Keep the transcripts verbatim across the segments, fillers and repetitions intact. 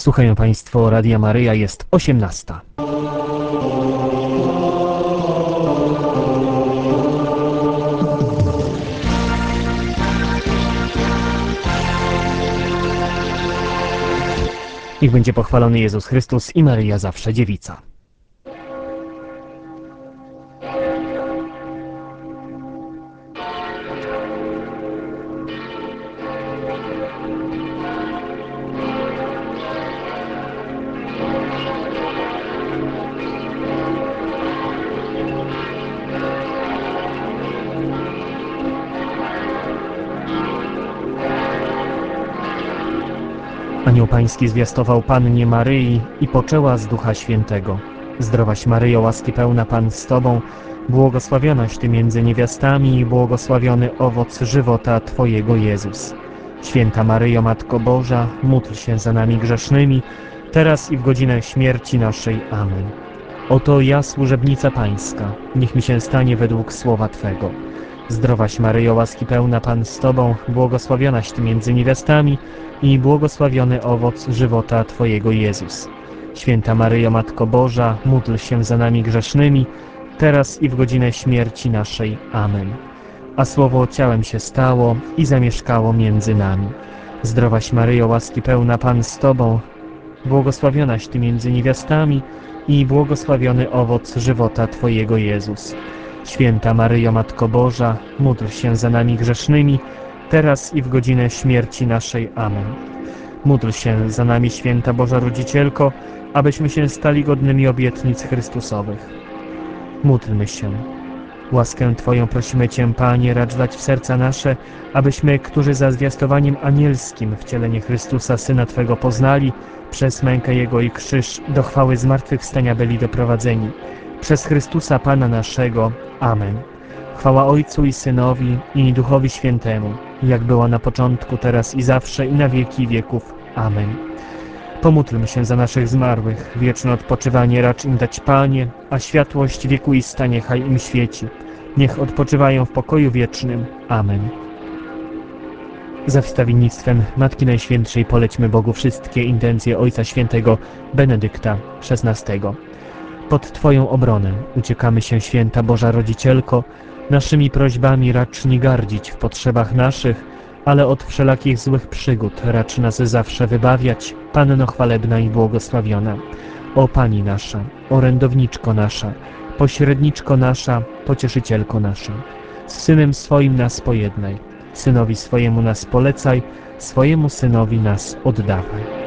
Słuchają Państwo Radia Maryja, jest osiemnasta. Niech będzie pochwalony Jezus Chrystus i Maryja zawsze dziewica. Anioł Pański zwiastował Pannie Maryi i poczęła z Ducha Świętego. Zdrowaś Maryjo, łaski pełna, Pan z Tobą, błogosławionaś Ty między niewiastami i błogosławiony owoc żywota Twojego Jezus. Święta Maryjo, Matko Boża, módl się za nami grzesznymi, teraz i w godzinę śmierci naszej. Amen. Oto ja, służebnica Pańska, niech mi się stanie według słowa Twego. Zdrowaś Maryjo, łaski pełna, Pan z Tobą, błogosławionaś Ty między niewiastami i błogosławiony owoc żywota Twojego Jezus. Święta Maryjo, Matko Boża, módl się za nami grzesznymi, teraz i w godzinę śmierci naszej. Amen. A Słowo ciałem się stało i zamieszkało między nami. Zdrowaś Maryjo, łaski pełna, Pan z Tobą, błogosławionaś Ty między niewiastami i błogosławiony owoc żywota Twojego Jezus. Święta Maryjo, Matko Boża, módl się za nami grzesznymi, teraz i w godzinę śmierci naszej. Amen. Módl się za nami, Święta Boża Rodzicielko, abyśmy się stali godnymi obietnic Chrystusowych. Módlmy się. Łaskę Twoją prosimy Cię, Panie, racz dać w serca nasze, abyśmy, którzy za zwiastowaniem anielskim wcielenie Chrystusa, Syna Twego, poznali, przez mękę Jego i krzyż do chwały zmartwychwstania byli doprowadzeni. Przez Chrystusa Pana naszego. Amen. Chwała Ojcu i Synowi i Duchowi Świętemu, jak była na początku, teraz i zawsze, i na wieki wieków. Amen. Pomódlmy się za naszych zmarłych. Wieczne odpoczywanie racz im dać, Panie, a światłość wiekuista niechaj im świeci. Niech odpoczywają w pokoju wiecznym. Amen. Za wstawiennictwem Matki Najświętszej polećmy Bogu wszystkie intencje Ojca Świętego Benedykta szesnastego. Pod Twoją obronę uciekamy się, Święta Boża Rodzicielko, naszymi prośbami racz nie gardzić w potrzebach naszych, ale od wszelakich złych przygód racz nas zawsze wybawiać, Panno chwalebna i błogosławiona. O Pani nasza, orędowniczko nasza, pośredniczko nasza, pocieszycielko nasza, z Synem swoim nas pojednaj, Synowi swojemu nas polecaj, swojemu Synowi nas oddawaj.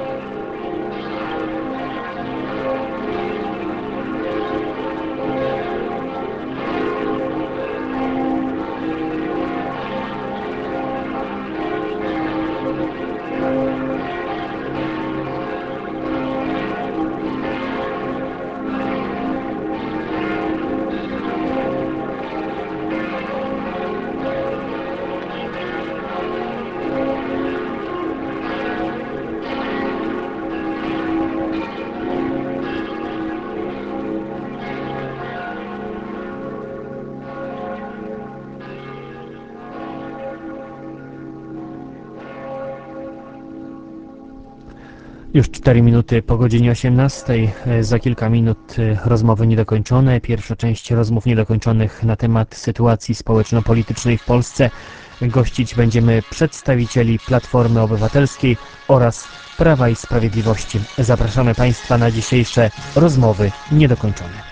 Już cztery minuty po godzinie osiemnastej, za kilka minut rozmowy niedokończone, pierwsza część rozmów niedokończonych na temat sytuacji społeczno-politycznej w Polsce. Gościć będziemy przedstawicieli Platformy Obywatelskiej oraz Prawa i Sprawiedliwości. Zapraszamy Państwa na dzisiejsze rozmowy niedokończone.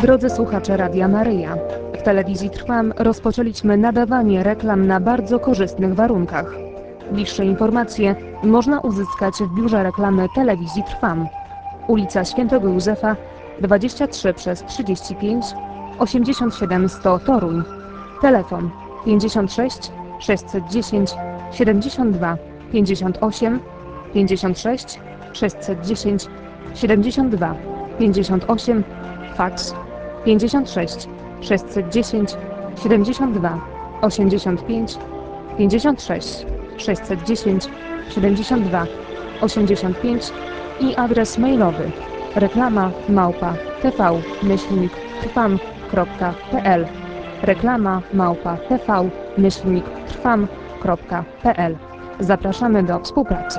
Drodzy słuchacze Radia Maryja, w telewizji Trwam rozpoczęliśmy nadawanie reklam na bardzo korzystnych warunkach. Bliższe informacje można uzyskać w biurze reklamy telewizji Trwam. Ulica Świętego Józefa, dwadzieścia trzy przez trzydzieści pięć, osiemdziesiąt siedem sto Toruń. Telefon pięćdziesiąt sześć sześćset dziesięć siedemdziesiąt dwa pięćdziesiąt osiem, pięćdziesiąt sześć sześćset dziesięć siedemdziesiąt dwa pięćdziesiąt osiem, faks pięćdziesiąt sześć sześćset dziesięć siedemdziesiąt dwa osiemdziesiąt pięć, pięćdziesiąt sześć sześćset dziesięć siedemdziesiąt dwa osiemdziesiąt pięć i adres mailowy reklama małpa tv myślnik trwam kropka pl, reklama małpa tv myślnik trwam kropka pl. Zapraszamy do współpracy.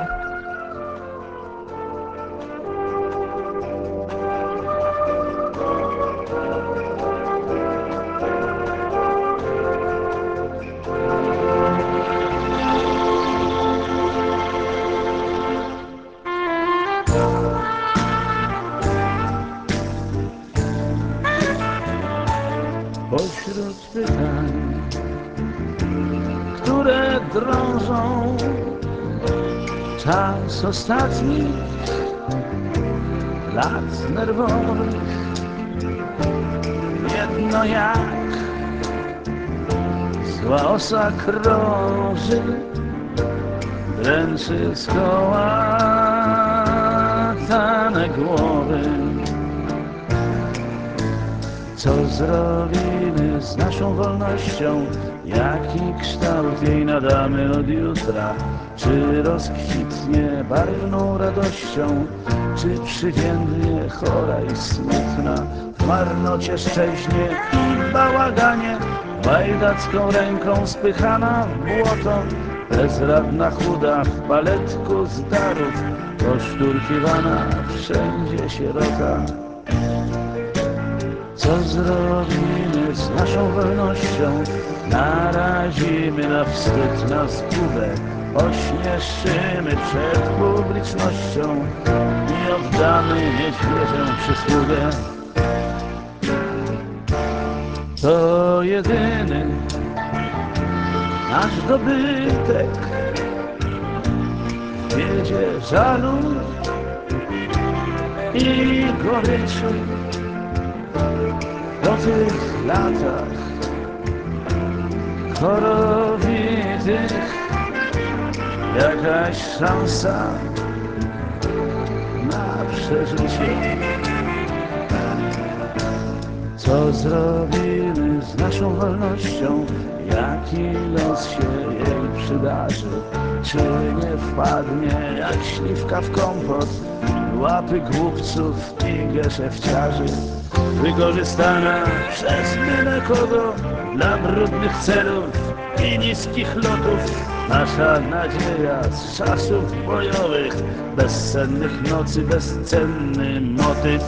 Pośród pytań, które drążą czas ostatni lat nerwowych, jedno jak zła osa krąży, dręczy skołatane głowy. Co zrobimy z naszą wolnością? Jaki kształt jej nadamy od jutra? Czy rozkwitnie barwną radością? Czy przywiędnie chora i smutna? W marnocie szczęśnie i bałaganie, łajdacką ręką spychana w błoto, bezradna chuda w baletku z darów, poszturkiwana wszędzie sierota. Co zrobimy z naszą wolnością? Narazimy na wstyd, na zgubę, ośmieszymy przed publicznością i oddamy niedźwiedziom przysługę. To jedyny nasz dobytek w biedzie żalu i goryczy. Po tych latach chorowitych jakaś szansa na przeżycie. Co zrobimy z naszą wolnością? Jaki los się jej przydarzy? Czy nie wpadnie jak śliwka w kompot w łapy głupców i geszefciarzy? Wykorzystana przez byle kogo dla brudnych celów i niskich lotów, nasza nadzieja z czasów bojowych, bezsennych nocy, bezcenny motyw.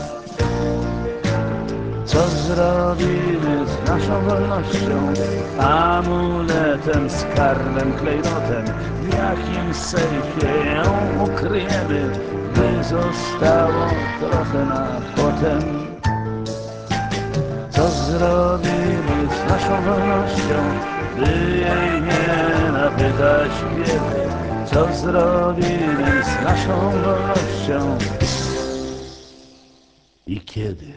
Co zrobimy z naszą wolnością? Amuletem, skarbem, klejnotem, w jakim sejfie ją ukryjemy, by zostało trochę na potem? Co zrobimy z naszą wolnością, by jej nie napytać biedy? Co zrobimy z naszą wolnością i kiedy?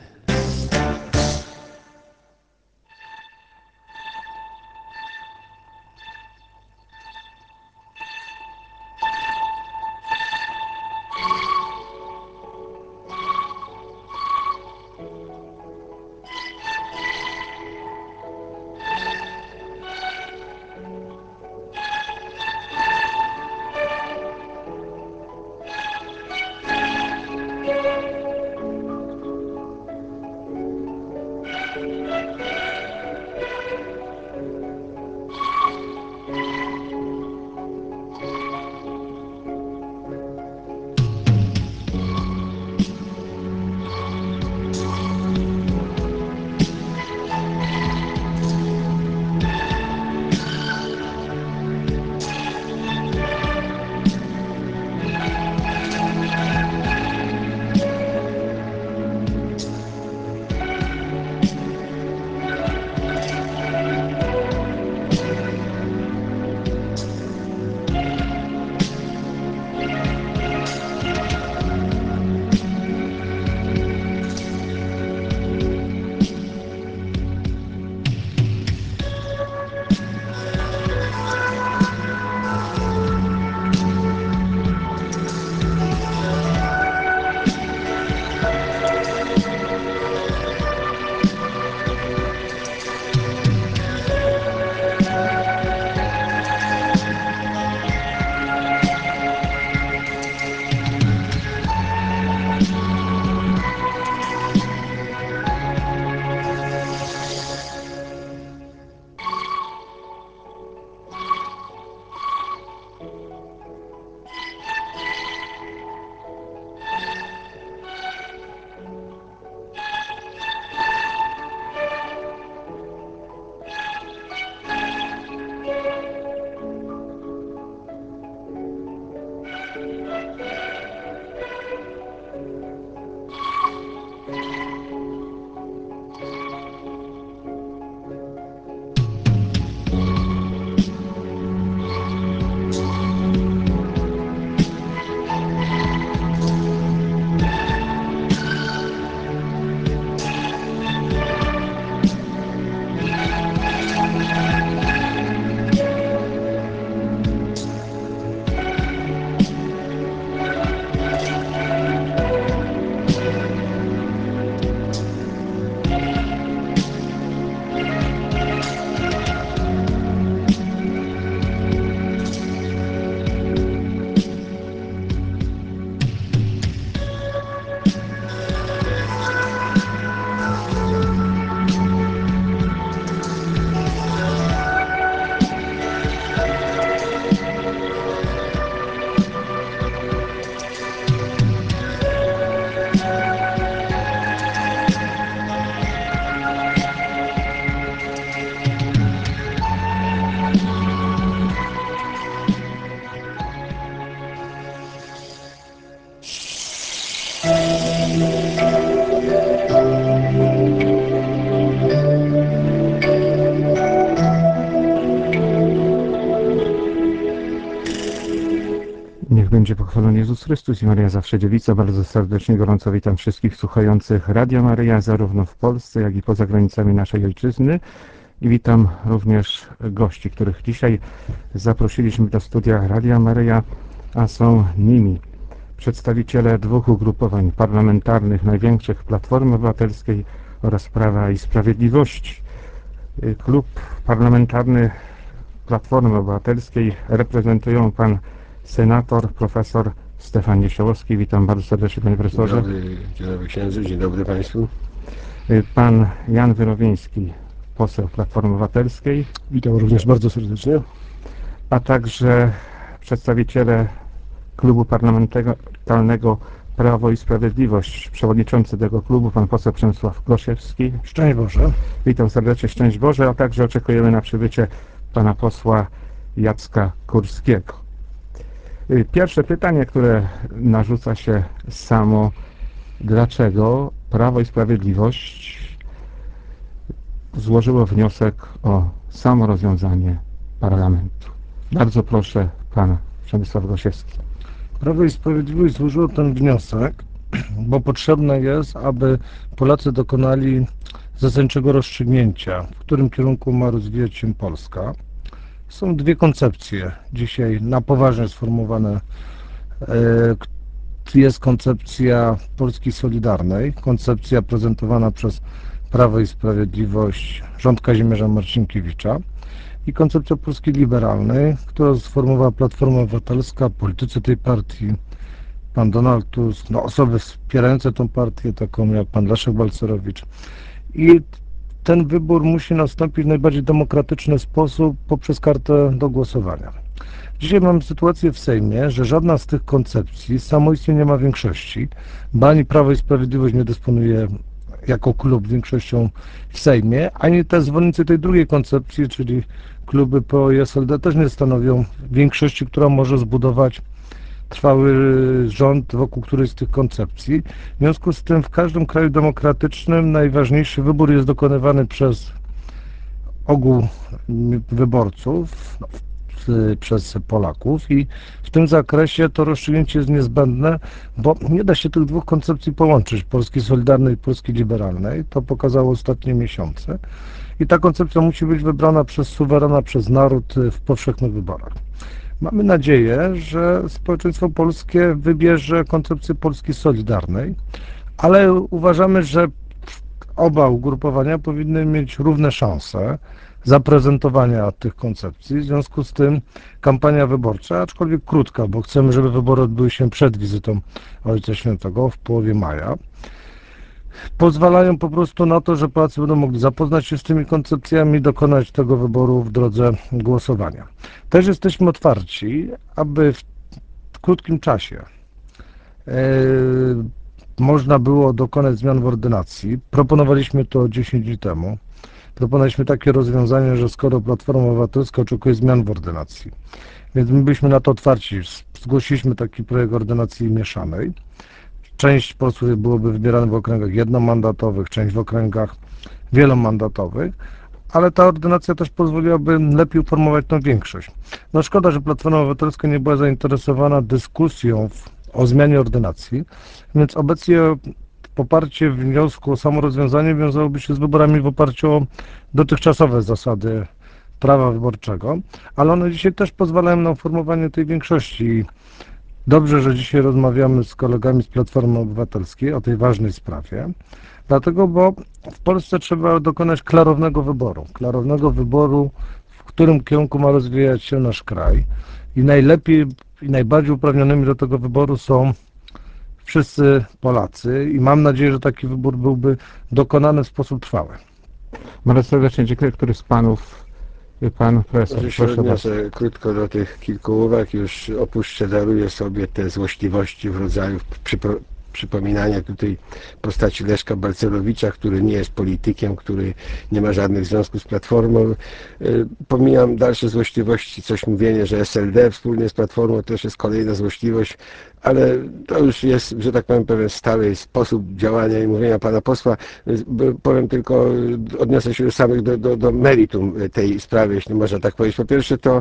Niech będzie pochwalony Jezus Chrystus i Maria zawsze dziewica. Bardzo serdecznie, gorąco witam wszystkich słuchających Radia Maryja, zarówno w Polsce, jak i poza granicami naszej ojczyzny. I witam również gości, których dzisiaj zaprosiliśmy do studia Radia Maryja, a są nimi przedstawiciele dwóch ugrupowań parlamentarnych, największych, Platformy Obywatelskiej oraz Prawa i Sprawiedliwości. Klub parlamentarny Platformy Obywatelskiej reprezentują pan senator, profesor Stefan Niesiołowski. Witam bardzo serdecznie, panie profesorze. Dzień dobry, dzień dobry księdzu, dzień dobry państwu. Pan Jan Wyrowiński, poseł Platformy Obywatelskiej. Witam również bardzo serdecznie. A także przedstawiciele klubu parlamentarnego Prawo i Sprawiedliwość, przewodniczący tego klubu, pan poseł Przemysław Gosiewski. Szczęść Boże. Witam serdecznie, szczęść Boże, a także oczekujemy na przybycie pana posła Jacka Kurskiego. Pierwsze pytanie, które narzuca się samo, dlaczego Prawo i Sprawiedliwość złożyło wniosek o samorozwiązanie parlamentu? Bardzo proszę, pan Przemysław Gosiewski. Prawo i Sprawiedliwość złożyło ten wniosek, bo potrzebne jest, aby Polacy dokonali zasadniczego rozstrzygnięcia, w którym kierunku ma rozwijać się Polska. Są dwie koncepcje dzisiaj na poważnie sformułowane. Jest koncepcja Polski Solidarnej, koncepcja prezentowana przez Prawo i Sprawiedliwość, rząd Kazimierza Marcinkiewicza, i koncepcja Polski Liberalnej, którą sformułowała Platforma Obywatelska, politycy tej partii, pan Donald Tusk, no, osoby wspierające tą partię, taką jak pan Leszek Balcerowicz. I ten wybór musi nastąpić w najbardziej demokratyczny sposób poprzez kartę do głosowania. Dzisiaj mamy sytuację w Sejmie, że żadna z tych koncepcji samoistnie nie ma większości, bo ani Prawo i Sprawiedliwość nie dysponuje jako klub większością w Sejmie, ani te zwolennicy tej drugiej koncepcji, czyli kluby P O i S L D, też nie stanowią większości, która może zbudować trwały rząd wokół którejś z tych koncepcji. W związku z tym w każdym kraju demokratycznym najważniejszy wybór jest dokonywany przez ogół wyborców, no, przez Polaków, i w tym zakresie to rozstrzygnięcie jest niezbędne, bo nie da się tych dwóch koncepcji połączyć, Polski Solidarnej i Polski Liberalnej. To pokazało ostatnie miesiące. I ta koncepcja musi być wybrana przez suwerena, przez naród w powszechnych wyborach. Mamy nadzieję, że społeczeństwo polskie wybierze koncepcję Polski Solidarnej, ale uważamy, że oba ugrupowania powinny mieć równe szanse zaprezentowania tych koncepcji. W związku z tym kampania wyborcza, aczkolwiek krótka, bo chcemy, żeby wybory odbyły się przed wizytą Ojca Świętego w połowie maja, pozwalają po prostu na to, że Polacy będą mogli zapoznać się z tymi koncepcjami, dokonać tego wyboru w drodze głosowania. Też jesteśmy otwarci, aby w krótkim czasie yy, można było dokonać zmian w ordynacji. Proponowaliśmy to dziesięć dni temu. Proponowaliśmy takie rozwiązanie, że skoro Platforma Obywatelska oczekuje zmian w ordynacji, więc my byliśmy na to otwarci. Zgłosiliśmy taki projekt ordynacji mieszanej. Część posłów byłoby wybieranych w okręgach jednomandatowych, część w okręgach wielomandatowych, ale ta ordynacja też pozwoliłaby lepiej uformować tą większość. No szkoda, że Platforma Obywatelska nie była zainteresowana dyskusją w, o zmianie ordynacji, więc obecnie poparcie wniosku o samorozwiązanie wiązałoby się z wyborami w oparciu o dotychczasowe zasady prawa wyborczego, ale one dzisiaj też pozwalają na uformowanie tej większości. Dobrze, że dzisiaj rozmawiamy z kolegami z Platformy Obywatelskiej o tej ważnej sprawie, dlatego, bo w Polsce trzeba dokonać klarownego wyboru, klarownego wyboru, w którym kierunku ma rozwijać się nasz kraj, i najlepiej i najbardziej uprawnionymi do tego wyboru są wszyscy Polacy, i mam nadzieję, że taki wybór byłby dokonany w sposób trwały. Bardzo serdecznie dziękuję. Który z panów, pan profesor? Może się odniosę krótko do tych kilku uwag. Już opuszczę, daruję sobie te złośliwości w rodzaju przypo, przypominania tutaj postaci Leszka Balcerowicza, który nie jest politykiem, który nie ma żadnych związków z Platformą. Pomijam dalsze złośliwości, coś mówienie, że S L D wspólnie z Platformą, to też jest kolejna złośliwość. ale to już jest, że tak powiem, pewien stały sposób działania i mówienia pana posła. Powiem tylko, odniosę się już samych do, do, do meritum tej sprawy, jeśli można tak powiedzieć. Po pierwsze, to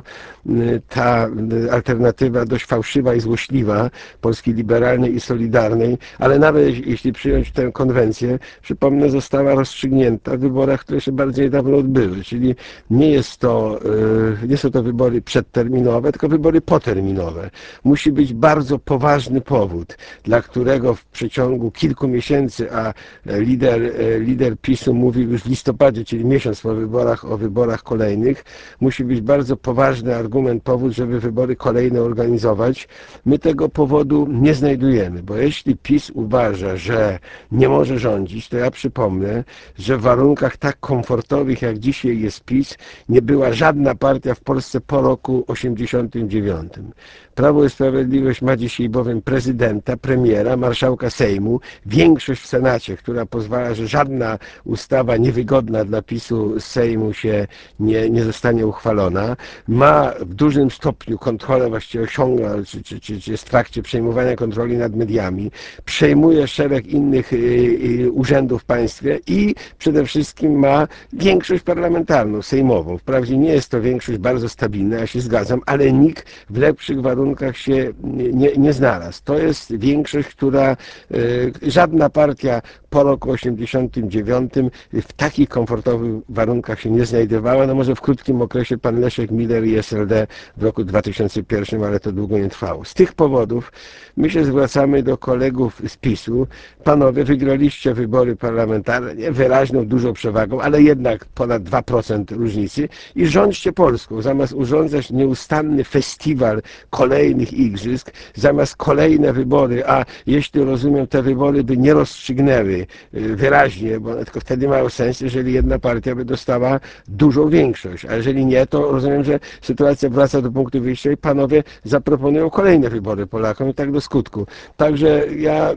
ta alternatywa dość fałszywa i złośliwa Polski Liberalnej i Solidarnej, ale nawet jeśli przyjąć tę konwencję, przypomnę, została rozstrzygnięta w wyborach, które się bardzo niedawno odbyły, czyli nie jest to, nie są to wybory przedterminowe, tylko wybory poterminowe. Musi być bardzo poważny powód, dla którego w przeciągu kilku miesięcy, a lider, lider PiSu mówił już w listopadzie, czyli miesiąc po wyborach, o wyborach kolejnych, musi być bardzo poważny argument, powód, żeby wybory kolejne organizować. My tego powodu nie znajdujemy, bo jeśli PiS uważa, że nie może rządzić, to ja przypomnę, że w warunkach tak komfortowych, jak dzisiaj jest PiS, nie była żadna partia w Polsce po roku osiemdziesiątym dziewiątym. Prawo i Sprawiedliwość ma dzisiaj bowiem prezydenta, premiera, marszałka Sejmu, większość w Senacie, która pozwala, że żadna ustawa niewygodna dla PiSu z Sejmu się nie, nie zostanie uchwalona. Ma w dużym stopniu kontrolę, właściwie osiąga, czy, czy, czy, czy jest w trakcie przejmowania kontroli nad mediami, przejmuje szereg innych y, y, urzędów w państwie i przede wszystkim ma większość parlamentarną, sejmową. Wprawdzie nie jest to większość bardzo stabilna, ja się zgadzam, ale nikt w lepszych warunkach się nie, nie znalazł. To jest większość, która y, żadna partia po roku osiemdziesiątym dziewiątym w takich komfortowych warunkach się nie znajdowała. No może w krótkim okresie pan Leszek Miller i S L D w roku dwa tysiące pierwszym, ale to długo nie trwało. Z tych powodów my się zwracamy do kolegów z PiSu. Panowie, wygraliście wybory parlamentarne, nie wyraźną, dużą przewagą, ale jednak ponad dwa procent różnicy i rządźcie Polską. Zamiast urządzać nieustanny festiwal kolejnych igrzysk, zamiast kolejne wybory, a jeśli rozumiem, te wybory by nie rozstrzygnęły wyraźnie, bo tylko wtedy mają sens, jeżeli jedna partia by dostała dużą większość, a jeżeli nie, to rozumiem, że sytuacja wraca do punktu wyjścia i panowie zaproponują kolejne wybory Polakom i tak do skutku. Także ja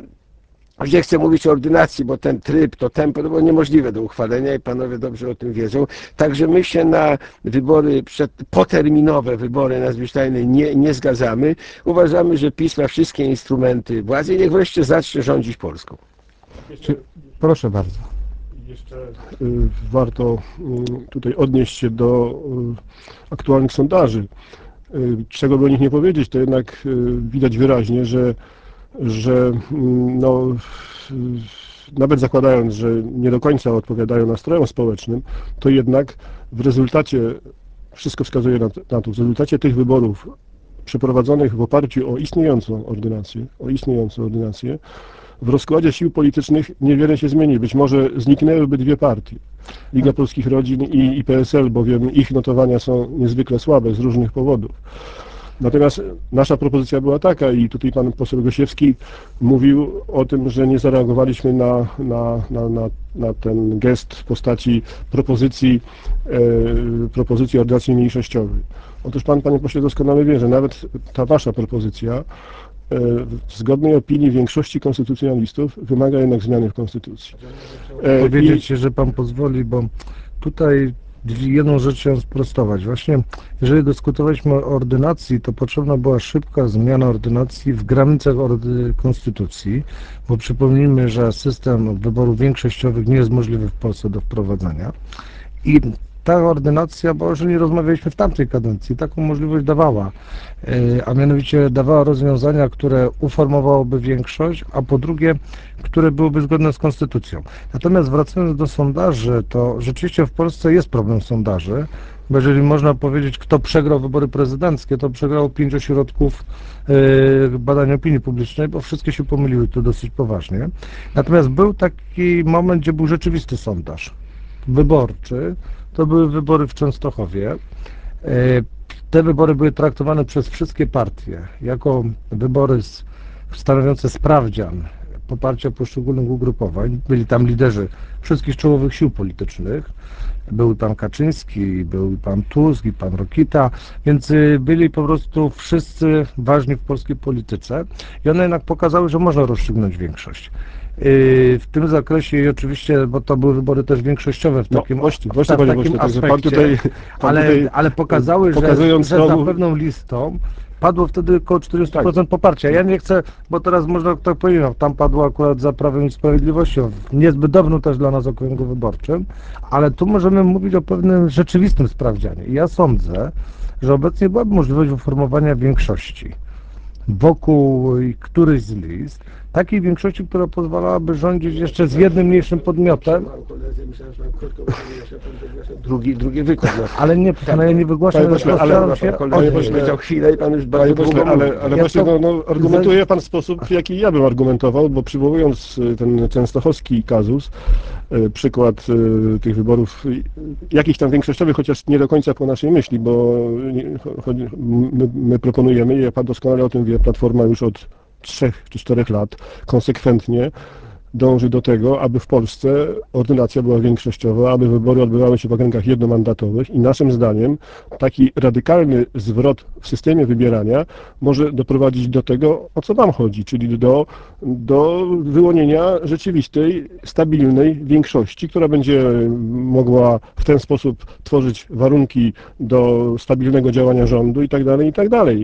nie chcę mówić o ordynacji, bo ten tryb, to tempo to było niemożliwe do uchwalenia i panowie dobrze o tym wiedzą. Także my się na wybory, przed, poterminowe wybory nadzwyczajne nie, nie zgadzamy. Uważamy, że PiS ma wszystkie instrumenty władzy i niech wreszcie zacznie rządzić Polską. Czy, proszę bardzo. Jeszcze y, warto y, tutaj odnieść się do y, aktualnych sondaży. Y, czego by o nich nie powiedzieć, to jednak y, widać wyraźnie, że, że y, no, y, nawet zakładając, że nie do końca odpowiadają nastrojom społecznym, to jednak w rezultacie, wszystko wskazuje na, na to, w rezultacie tych wyborów przeprowadzonych w oparciu o istniejącą ordynację, o istniejącą ordynację, w rozkładzie sił politycznych niewiele się zmieni. Być może zniknęłyby dwie partie. Liga Polskich Rodzin i, i P S L, bowiem ich notowania są niezwykle słabe z różnych powodów. Natomiast nasza propozycja była taka i tutaj pan poseł Gosiewski mówił o tym, że nie zareagowaliśmy na, na, na, na, na ten gest w postaci propozycji, e, propozycji ordynacji mniejszościowej. Otóż pan, panie pośle, doskonale wie, że nawet ta wasza propozycja w zgodnej opinii większości konstytucjonalistów wymaga jednak zmiany w konstytucji. E, Powiedzieć, I... że pan pozwoli, bo tutaj jedną rzecz chciałem sprostować. Właśnie, jeżeli dyskutowaliśmy o ordynacji, to potrzebna była szybka zmiana ordynacji w granicach ordy konstytucji, bo przypomnijmy, że system wyborów większościowych nie jest możliwy w Polsce do wprowadzenia. I ta ordynacja, bo jeżeli rozmawialiśmy w tamtej kadencji, taką możliwość dawała, a mianowicie dawała rozwiązania, które uformowałoby większość, a po drugie, które byłyby zgodne z konstytucją. Natomiast wracając do sondaży, to rzeczywiście w Polsce jest problem sondaży, bo jeżeli można powiedzieć, kto przegrał wybory prezydenckie, to przegrał pięć ośrodków badania opinii publicznej, bo wszystkie się pomyliły, to dosyć poważnie. Natomiast był taki moment, gdzie był rzeczywisty sondaż wyborczy. To były wybory w Częstochowie. Te wybory były traktowane przez wszystkie partie jako wybory stanowiące sprawdzian poparcia poszczególnych ugrupowań. Byli tam liderzy wszystkich czołowych sił politycznych. Był pan Kaczyński, był pan Tusk i pan Rokita, więc byli po prostu wszyscy ważni w polskiej polityce i one jednak pokazały, że można rozstrzygnąć większość. W tym zakresie i oczywiście, bo to były wybory też większościowe w takim, no, właśnie, właśnie, w ta, w takim właśnie, aspekcie, pan tutaj, pan ale, tutaj, ale pokazały, że, że za pewną listą padło wtedy około czterdzieści procent poparcia. Ja nie chcę, bo teraz można tak powiedzieć, no, tam padło akurat za Prawem i Sprawiedliwością, w niezbyt dobrym też dla nas okręgu wyborczym, ale tu możemy mówić o pewnym rzeczywistym sprawdzianie. I ja sądzę, że obecnie byłaby możliwość uformowania większości wokół któryś z list, takiej większości, która pozwalałaby rządzić jeszcze z jednym mniejszym podmiotem. Drugi, drugi wykład. No. Ale nie, no ja nie wygłaszam, Panie pośle, ale, ale- się Panie Panie pośle, pośle, powiedział chwilę i pan już Panie bardzo pośle, długo ale, mówi. ale Ja właśnie to- no, no, argumentuje pan w sposób, w jaki ja bym argumentował, bo przywołując y, ten częstochowski kazus, y, przykład y, tych wyborów, y, jakichś tam większościowych, chociaż nie do końca po naszej myśli, bo nie- chodzi, my, my proponujemy, i pan doskonale o tym wie, Platforma już od trzech czy czterech lat konsekwentnie dąży do tego, aby w Polsce ordynacja była większościowa, aby wybory odbywały się w okręgach jednomandatowych i naszym zdaniem taki radykalny zwrot w systemie wybierania może doprowadzić do tego, o co wam chodzi, czyli do, do wyłonienia rzeczywistej, stabilnej większości, która będzie mogła w ten sposób tworzyć warunki do stabilnego działania rządu i tak dalej, i tak dalej.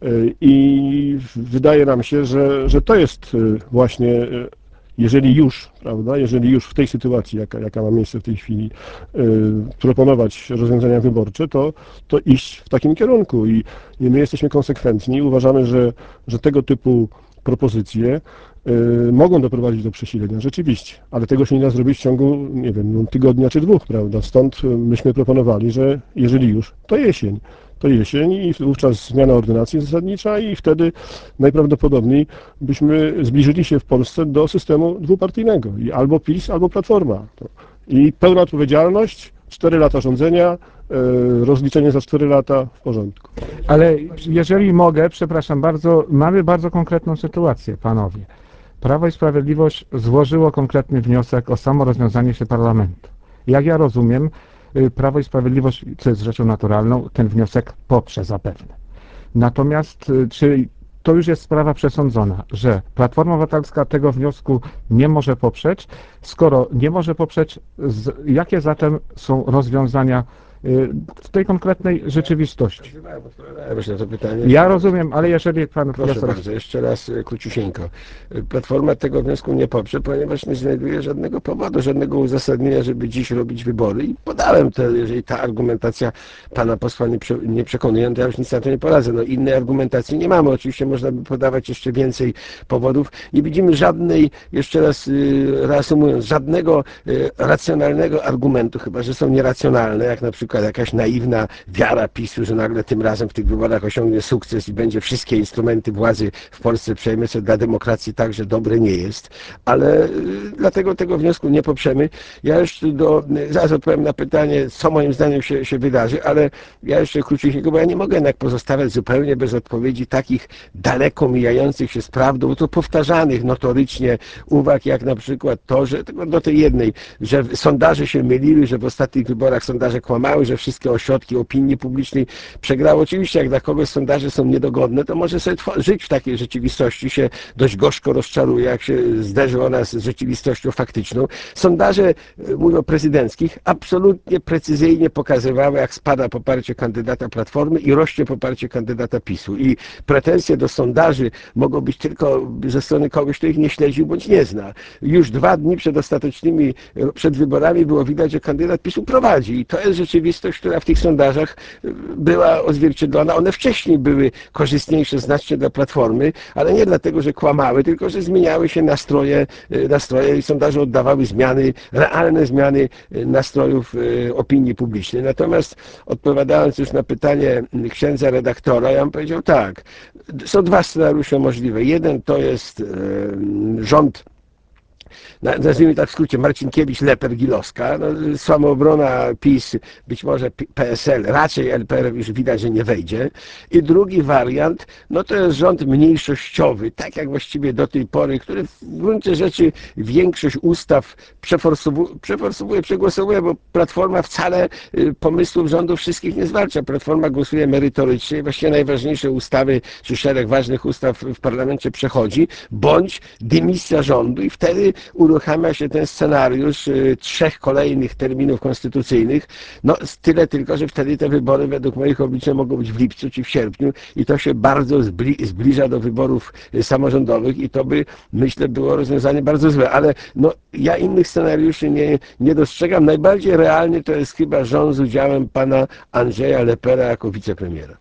I wydaje nam się, że, że to jest właśnie, jeżeli już, prawda, jeżeli już w tej sytuacji, jaka, jaka ma miejsce w tej chwili, yy, proponować rozwiązania wyborcze, to, to iść w takim kierunku. I, i my jesteśmy konsekwentni, uważamy, że, że tego typu propozycje yy, mogą doprowadzić do przesilenia, rzeczywiście, ale tego się nie da zrobić w ciągu, nie wiem, no, tygodnia czy dwóch, prawda. Stąd myśmy proponowali, że jeżeli już, to jesień. To jesień i wówczas zmiana ordynacji zasadnicza i wtedy najprawdopodobniej byśmy zbliżyli się w Polsce do systemu dwupartyjnego i albo PiS, albo Platforma. I pełna odpowiedzialność, cztery lata rządzenia, yy, rozliczenie za cztery lata w porządku. Ale jeżeli mogę, przepraszam bardzo, mamy bardzo konkretną sytuację, panowie. Prawo i Sprawiedliwość złożyło konkretny wniosek o samorozwiązanie się parlamentu. Jak ja rozumiem, y, Prawo i Sprawiedliwość, co jest rzeczą naturalną, ten wniosek poprze zapewne. Natomiast y, czy to już jest sprawa przesądzona, że Platforma Obywatelska tego wniosku nie może poprzeć? Skoro nie może poprzeć, z, jakie zatem są rozwiązania y, w tej konkretnej rzeczywistości? Odpowiadałem na to pytanie. Ja rozumiem, ale jeżeli pan Proszę profesor... bardzo, jeszcze raz e, króciusieńko. E, Platforma tego wniosku nie poprze, ponieważ nie znajduje żadnego powodu, żadnego uzasadnienia, żeby dziś robić wybory i podałem to, jeżeli ta argumentacja pana posła nie, prze, nie przekonuje, to ja już nic na to nie poradzę. No innej argumentacji nie mamy. Oczywiście można by podawać jeszcze więcej powodów. Nie widzimy żadnej, jeszcze raz y, reasumując, żadnego y, racjonalnego argumentu, chyba że są nieracjonalne, jak na przykład jakaś naiwna wiara PiSu, że nagle tym razem w tych wyborach osiągnie sukces i będzie wszystkie instrumenty władzy w Polsce przejmie, co dla demokracji także dobre nie jest, ale y, dlatego tego wniosku nie poprzemy. Ja jeszcze do, y, zaraz odpowiem na pytanie, co moim zdaniem się, się wydarzy, ale ja jeszcze króciutko, bo ja nie mogę jednak pozostawiać zupełnie bez odpowiedzi takich daleko mijających się z prawdą, bo to powtarzanych notorycznie uwag, jak na przykład to, że tylko do tej jednej, że sondaże się myliły, że w ostatnich wyborach sondaże kłamały, że wszystkie ośrodki opinii publicznej przegrały. Oczywiście jak dla kogoś sondaże są niedogodne, to może sobie żyć w takiej rzeczywistości, się dość gorzko rozczaruje, jak się zderzy ona z rzeczywistością faktyczną. Sondaże, mówię o prezydenckich, absolutnie precyzyjnie pokazywały, jak spada poparcie kandydata Platformy i rośnie poparcie kandydata PiSu. I pretensje do sondaży mogą być tylko ze strony kogoś, kto ich nie śledził bądź nie zna. Już dwa dni przed ostatecznymi, przed wyborami było widać, że kandydat PiSu prowadzi. I to jest rzeczywistość, która w tych sondażach była odzwierciedlona. One wcześniej były korzystniejsze znacznie dla Platformy, ale nie dlatego, że kłamały, tylko że zmieniały się nastroje, nastroje i sondaże oddawały zmiany, realne zmiany nastrojów opinii publicznej. Natomiast odpowiadając już na pytanie księdza redaktora, ja bym powiedział tak, są dwa scenariusze możliwe. Jeden to jest e, rząd, nazwijmy tak w skrócie, Marcinkiewicz, Leper, Gilowska, no, samoobrona PiS, być może P S L, raczej L P R już widać, że nie wejdzie. I drugi wariant, no to jest rząd mniejszościowy, tak jak właściwie do tej pory, który w gruncie rzeczy większość ustaw przeforsowuje, przeforsowuje przegłosowuje, bo Platforma wcale pomysłów rządu wszystkich nie zwalcza. Platforma głosuje merytorycznie i właściwie najważniejsze ustawy, czy szereg ważnych ustaw w parlamencie przechodzi, bądź dymisja rządu i wtedy uruchamia się ten scenariusz y, trzech kolejnych terminów konstytucyjnych. No tyle tylko, że wtedy te wybory według moich obliczeń mogą być w lipcu czy w sierpniu i to się bardzo zbli zbliża do wyborów y, samorządowych i to by, myślę, było rozwiązanie bardzo złe, ale no, ja innych scenariuszy nie, nie dostrzegam. Najbardziej realny to jest chyba rząd z udziałem pana Andrzeja Lepera jako wicepremiera.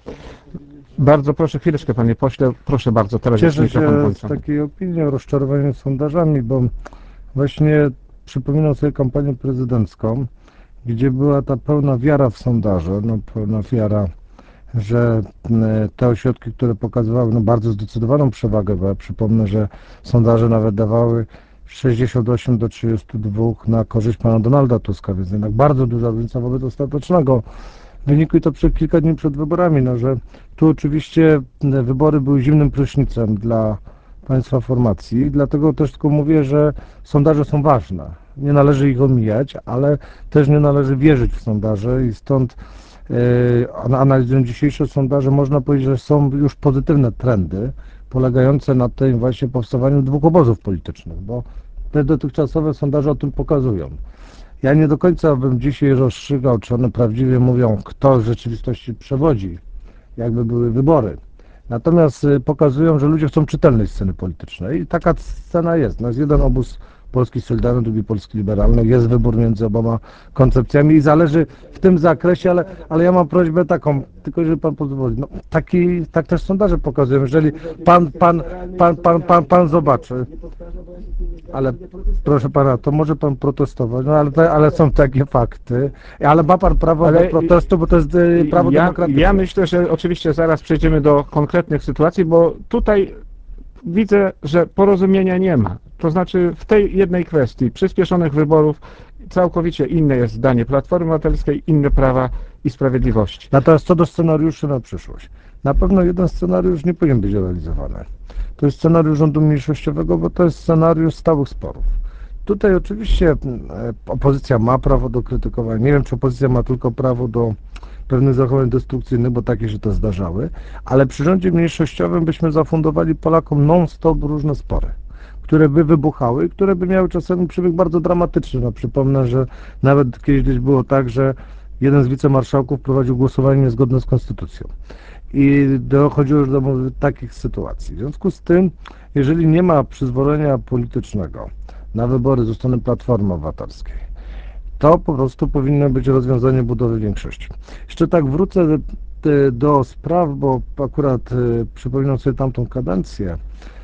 Bardzo proszę, chwileczkę panie pośle, proszę bardzo, teraz jest Cieszę mikrofon się z włączony. takiej opinii o rozczarowaniu sondażami, bo właśnie przypominam sobie kampanię prezydencką, gdzie była ta pełna wiara w sondaże, no pełna wiara, że te ośrodki, które pokazywały no, bardzo zdecydowaną przewagę, bo ja przypomnę, że sondaże nawet dawały sześćdziesiąt osiem do trzydziestu dwóch na korzyść pana Donalda Tuska, więc jednak bardzo duża różnica wobec ostatecznego wyniku i to przed kilka dni przed wyborami, no że tu oczywiście wybory były zimnym prysznicem dla państwa formacji, dlatego też tylko mówię, że sondaże są ważne. Nie należy ich omijać, ale też nie należy wierzyć w sondaże i stąd yy, analizując dzisiejsze sondaże można powiedzieć, że są już pozytywne trendy polegające na tym właśnie powstawaniu dwóch obozów politycznych, bo te dotychczasowe sondaże o tym pokazują. Ja nie do końca bym dzisiaj rozstrzygał, czy one prawdziwie mówią, kto w rzeczywistości przewodzi, jakby były wybory. Natomiast pokazują, że ludzie chcą czytelnej sceny politycznej i taka scena jest. No jest jeden obóz Polski Solidarny, drugi Polski Liberalny, jest wybór między oboma koncepcjami i zależy w tym zakresie, ale, ale ja mam prośbę taką, tylko jeżeli pan pozwoli, no taki, tak też sondaże pokazują, jeżeli pan, pan, pan, pan, pan, pan zobaczy, ale proszę pana, to może pan protestować, no ale, ale są takie fakty, ale ma pan prawo Ale do protestu, bo to jest y, prawo ja, demokratyczne. ja myślę, że oczywiście zaraz przejdziemy do konkretnych sytuacji, bo tutaj widzę, że porozumienia nie ma. To znaczy w tej jednej kwestii przyspieszonych wyborów całkowicie inne jest zdanie Platformy Obywatelskiej, inne Prawa i Sprawiedliwości. Natomiast co do scenariuszy na przyszłość, na pewno jeden scenariusz nie powinien być realizowany. To jest scenariusz rządu mniejszościowego, bo to jest scenariusz stałych sporów. Tutaj oczywiście e, opozycja ma prawo do krytykowania. Nie wiem, czy opozycja ma tylko prawo do pewnych zachowań destrukcyjnych, bo takie się to zdarzały, ale przy rządzie mniejszościowym byśmy zafundowali Polakom non-stop różne spory, które by wybuchały, które by miały czasami przebieg bardzo dramatyczny. No, przypomnę, że nawet kiedyś było tak, że jeden z wicemarszałków prowadził głosowanie niezgodne z konstytucją. I dochodziło już do takich sytuacji. W związku z tym, jeżeli nie ma przyzwolenia politycznego na wybory ze strony Platformy Obywatelskiej, to po prostu powinno być rozwiązanie budowy większości. Jeszcze tak wrócę do spraw, bo akurat przypominam sobie tamtą kadencję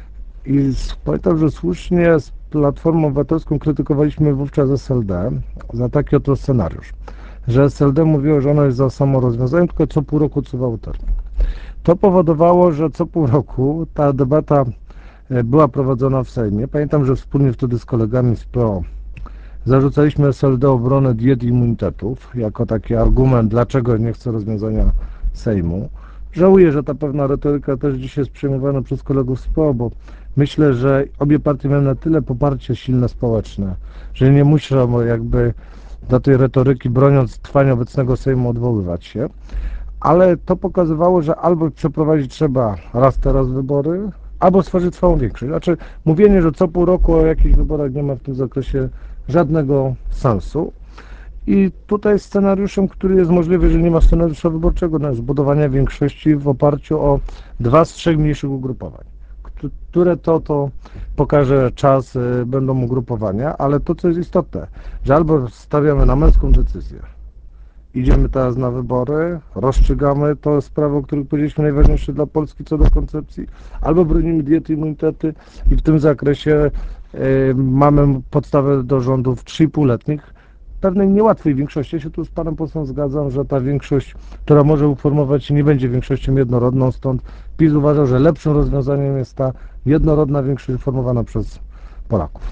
i pamiętam, że słusznie z Platformą Obywatelską krytykowaliśmy wówczas S L D za taki oto scenariusz, że S L D mówiło, że ono jest za samorozwiązaniem, tylko co pół roku odsuwało termin. To powodowało, że co pół roku ta debata była prowadzona w Sejmie. Pamiętam, że wspólnie wtedy z kolegami z P O zarzucaliśmy S L D obronę diet i immunitetów jako taki argument, dlaczego nie chce rozwiązania Sejmu. Żałuję, że ta pewna retoryka też dzisiaj jest przyjmowana przez kolegów z P O, bo myślę, że obie partie mają na tyle poparcie silne społeczne, że nie muszą jakby do tej retoryki, broniąc trwania obecnego Sejmu, odwoływać się. Ale to pokazywało, że albo przeprowadzić trzeba raz teraz wybory, albo stworzyć trwałą większość. Znaczy mówienie, że co pół roku o jakichś wyborach nie ma w tym zakresie żadnego sensu. I tutaj scenariuszem, który jest możliwy, jeżeli nie ma scenariusza wyborczego, no, zbudowania większości w oparciu o dwa z trzech mniejszych ugrupowań. Które to, to pokaże czas, y, będą ugrupowania, ale to, co jest istotne, że albo stawiamy na męską decyzję, idziemy teraz na wybory, rozstrzygamy to sprawy, o których powiedzieliśmy najważniejsze dla Polski co do koncepcji, albo bronimy diety i immunitety i w tym zakresie y, mamy podstawę do rządów trzy i pół letnich, pewnej niełatwej większości. Ja się tu z panem posłem zgadzam, że ta większość, która może uformować się, nie będzie większością jednorodną, stąd PiS uważał, że lepszym rozwiązaniem jest ta jednorodna większość formowana przez Polaków.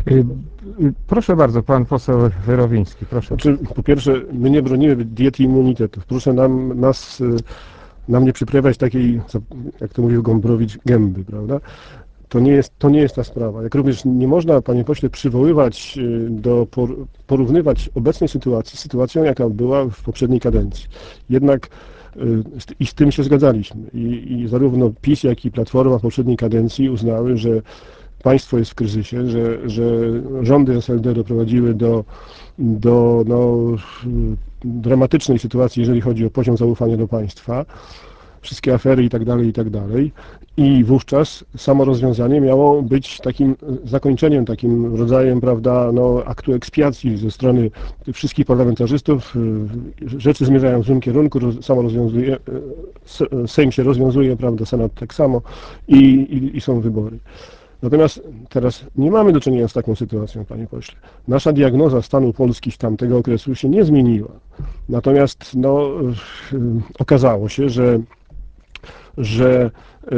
Proszę bardzo, pan poseł Wyrowiński, proszę. Znaczy, po pierwsze, my nie bronimy diety i immunitetów. Proszę nam, nas, nam nie przyprawiać takiej, jak to mówił Gombrowicz, gęby, prawda? To nie jest, to nie jest ta sprawa. Jak również nie można, panie pośle, przywoływać, do, porównywać obecnej sytuacji z sytuacją, jaka była w poprzedniej kadencji. Jednak i z tym się zgadzaliśmy. I, i zarówno PiS, jak i Platforma w poprzedniej kadencji uznały, że państwo jest w kryzysie, że, że rządy S L D doprowadziły do, do no, dramatycznej sytuacji, jeżeli chodzi o poziom zaufania do państwa, wszystkie afery i tak dalej, i tak dalej. I wówczas samo rozwiązanie miało być takim zakończeniem, takim rodzajem, prawda, no, aktu ekspiacji ze strony tych wszystkich parlamentarzystów. Rzeczy zmierzają w złym kierunku, roz, samo rozwiązuje, Sejm się rozwiązuje, prawda, Senat tak samo i, i, i są wybory. Natomiast teraz nie mamy do czynienia z taką sytuacją, panie pośle. Nasza diagnoza stanu Polski z tamtego okresu się nie zmieniła. Natomiast no, okazało się, że że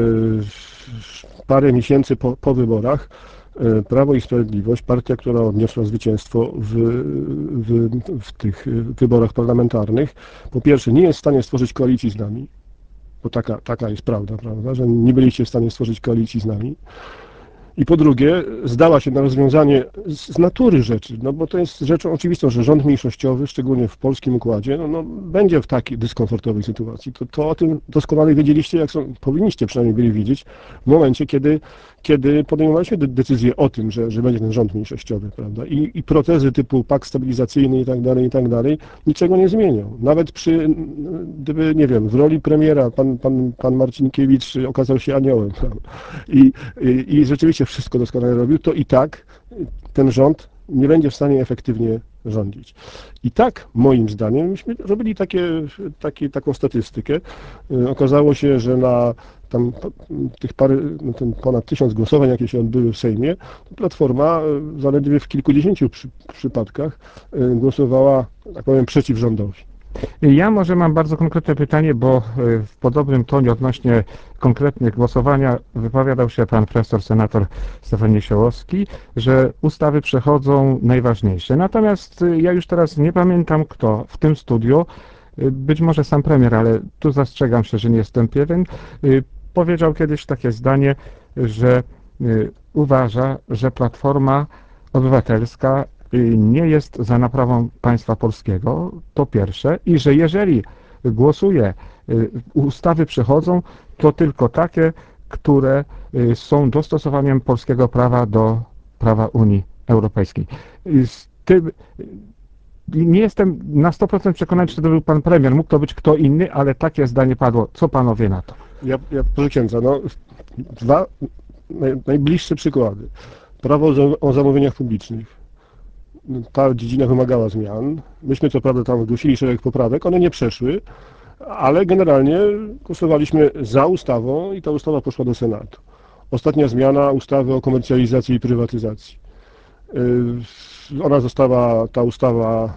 parę miesięcy po, po wyborach Prawo i Sprawiedliwość, partia, która odniosła zwycięstwo w, w, w tych wyborach parlamentarnych, po pierwsze nie jest w stanie stworzyć koalicji z nami, bo taka, taka jest prawda, prawda, że nie byliście w stanie stworzyć koalicji z nami. I po drugie, zdała się na rozwiązanie z, z natury rzeczy, no bo to jest rzeczą oczywistą, że rząd mniejszościowy, szczególnie w polskim układzie, no, no będzie w takiej dyskomfortowej sytuacji. To, to o tym doskonale wiedzieliście, jak są, powinniście przynajmniej byli wiedzieć, w momencie, kiedy, kiedy podejmowaliśmy de decyzję o tym, że, że będzie ten rząd mniejszościowy, prawda? I, i protezy typu pakt stabilizacyjny i tak dalej, i tak dalej, niczego nie zmienią. Nawet przy, gdyby, nie wiem, w roli premiera pan, pan, pan Marcinkiewicz okazał się aniołem, prawda? I, i, i rzeczywiście wszystko doskonale robił, to i tak ten rząd nie będzie w stanie efektywnie rządzić. I tak, moim zdaniem, myśmy robili takie, takie, taką statystykę. Okazało się, że na tam tych parę, no ten ponad tysiąc głosowań, jakie się odbyły w Sejmie, to Platforma zaledwie w kilkudziesięciu przy, przypadkach głosowała, tak powiem, przeciw rządowi. Ja może mam bardzo konkretne pytanie, bo w podobnym tonie odnośnie konkretnych głosowania wypowiadał się pan profesor senator Stefan Niesiołowski, że ustawy przechodzą najważniejsze. Natomiast ja już teraz nie pamiętam kto w tym studiu, być może sam premier, ale tu zastrzegam się, że nie jestem pewien, powiedział kiedyś takie zdanie, że uważa, że Platforma Obywatelska nie jest za naprawą państwa polskiego, to pierwsze, i że jeżeli głosuje, ustawy przechodzą, to tylko takie, które są dostosowaniem polskiego prawa do prawa Unii Europejskiej. Z tym nie jestem na sto procent przekonany, czy to był pan premier, mógł to być kto inny, ale takie zdanie padło. Co panowie na to? Ja, ja proszę księdza, no, dwa naj, najbliższe przykłady. Prawo o, o zamówieniach publicznych. Ta dziedzina wymagała zmian. Myśmy co prawda tam zgłosili szereg poprawek, one nie przeszły, ale generalnie głosowaliśmy za ustawą i ta ustawa poszła do Senatu. Ostatnia zmiana ustawy o komercjalizacji i prywatyzacji. Ona została, ta ustawa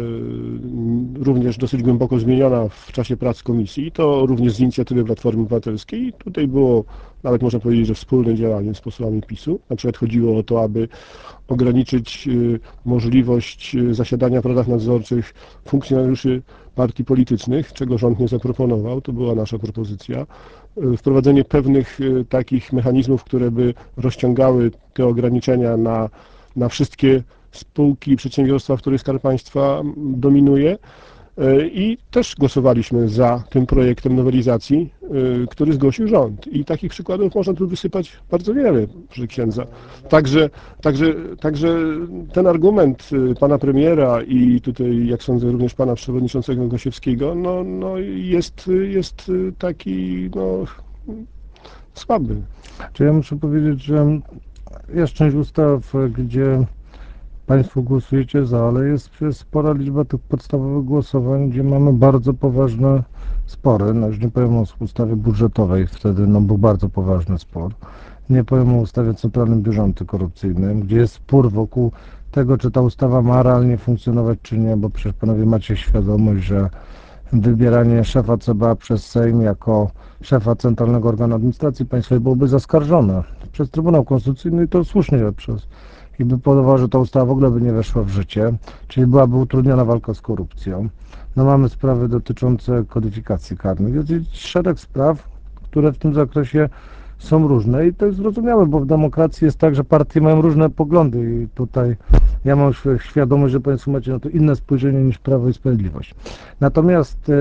również dosyć głęboko zmieniona w czasie prac komisji i to również z inicjatywy Platformy Obywatelskiej. I tutaj było, nawet można powiedzieć, że wspólne działanie z posłami PiSu. Na przykład chodziło o to, aby ograniczyć możliwość zasiadania w radach nadzorczych funkcjonariuszy partii politycznych, czego rząd nie zaproponował, to była nasza propozycja. Wprowadzenie pewnych takich mechanizmów, które by rozciągały te ograniczenia na, na wszystkie spółki i przedsiębiorstwa, w których Skarb Państwa dominuje. I też głosowaliśmy za tym projektem nowelizacji, który zgłosił rząd. I takich przykładów można tu wysypać bardzo wiele, proszę księdza. Także, także, także ten argument pana premiera i tutaj, jak sądzę, również pana przewodniczącego Gosiewskiego, no, no jest, jest taki no, słaby. Czy ja muszę powiedzieć, że jest część ustaw, gdzie Państwo głosujecie za, ale jest, jest spora liczba tych podstawowych głosowań, gdzie mamy bardzo poważne spory. No już nie powiem o ustawie budżetowej, wtedy no był bardzo poważny spor. Nie powiem o ustawie o Centralnym Biurze Antykorupcyjnym, gdzie jest spór wokół tego, czy ta ustawa ma realnie funkcjonować, czy nie, bo przecież panowie macie świadomość, że wybieranie szefa C B A przez Sejm jako szefa Centralnego Organu Administracji Państwowej byłoby zaskarżone przez Trybunał Konstytucyjny i to słusznie przez i by powodowało, że ta ustawa w ogóle by nie weszła w życie, czyli byłaby utrudniona walka z korupcją. No mamy sprawy dotyczące kodyfikacji karnej. Jest szereg spraw, które w tym zakresie są różne i to jest zrozumiałe, bo w demokracji jest tak, że partie mają różne poglądy i tutaj ja mam świadomość, że Państwo macie na to inne spojrzenie niż Prawo i Sprawiedliwość. Natomiast e,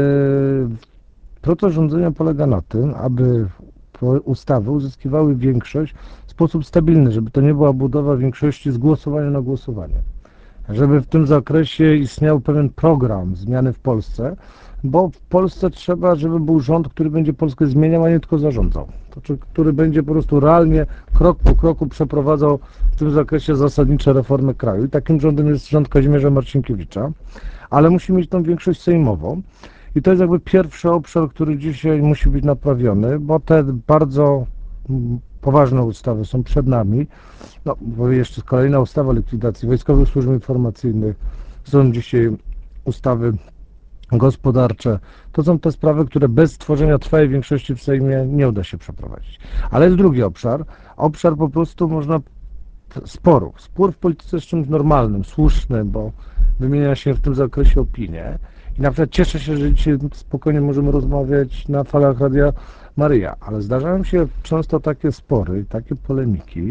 proces rządzenia polega na tym, aby ustawy uzyskiwały większość z sposób stabilny, żeby to nie była budowa większości z głosowania na głosowanie. Żeby w tym zakresie istniał pewien program zmiany w Polsce, bo w Polsce trzeba, żeby był rząd, który będzie Polskę zmieniał, a nie tylko zarządzał. To, czy, który będzie po prostu realnie, krok po kroku przeprowadzał w tym zakresie zasadnicze reformy kraju. I takim rządem jest rząd Kazimierza Marcinkiewicza, ale musi mieć tą większość sejmową. I to jest jakby pierwszy obszar, który dzisiaj musi być naprawiony, bo te bardzo poważne ustawy są przed nami. No, bo jeszcze kolejna ustawa o likwidacji Wojskowych Służb Informacyjnych, są dzisiaj ustawy gospodarcze. To są te sprawy, które bez stworzenia trwałej większości w Sejmie nie uda się przeprowadzić. Ale jest drugi obszar, obszar po prostu można sporów. Spór w polityce jest czymś normalnym, słusznym, bo wymienia się w tym zakresie opinie. I na przykład cieszę się, że dzisiaj spokojnie możemy rozmawiać na falach Radia Maryja, ale zdarzają się często takie spory, takie polemiki,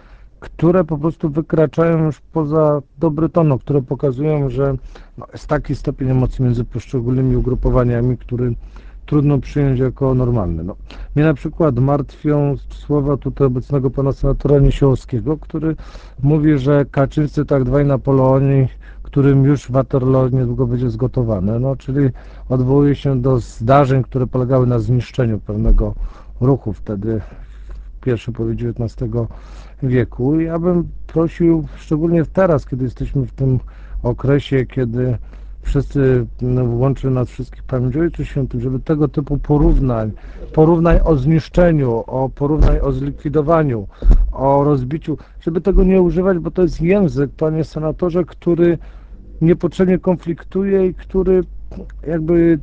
które po prostu wykraczają już poza dobry ton, które pokazują, że no, jest taki stopień emocji między poszczególnymi ugrupowaniami, który trudno przyjąć jako normalny. No, mnie na przykład martwią słowa tutaj obecnego pana senatora Niesiołowskiego, który mówi, że Kaczyńscy tak dwaj Napoleoni, którym już Waterloo niedługo będzie zgotowane, no, czyli odwołuje się do zdarzeń, które polegały na zniszczeniu pewnego ruchu wtedy w pierwszej połowie dziewiętnastego wieku. I ja bym prosił, szczególnie teraz, kiedy jesteśmy w tym okresie, kiedy wszyscy, no, łączy nas wszystkich pamięć o Ojcu Świętym, żeby tego typu porównań, porównań o zniszczeniu, o porównań o zlikwidowaniu, o rozbiciu, żeby tego nie używać, bo to jest język, panie senatorze, który niepotrzebnie konfliktuje i który jakby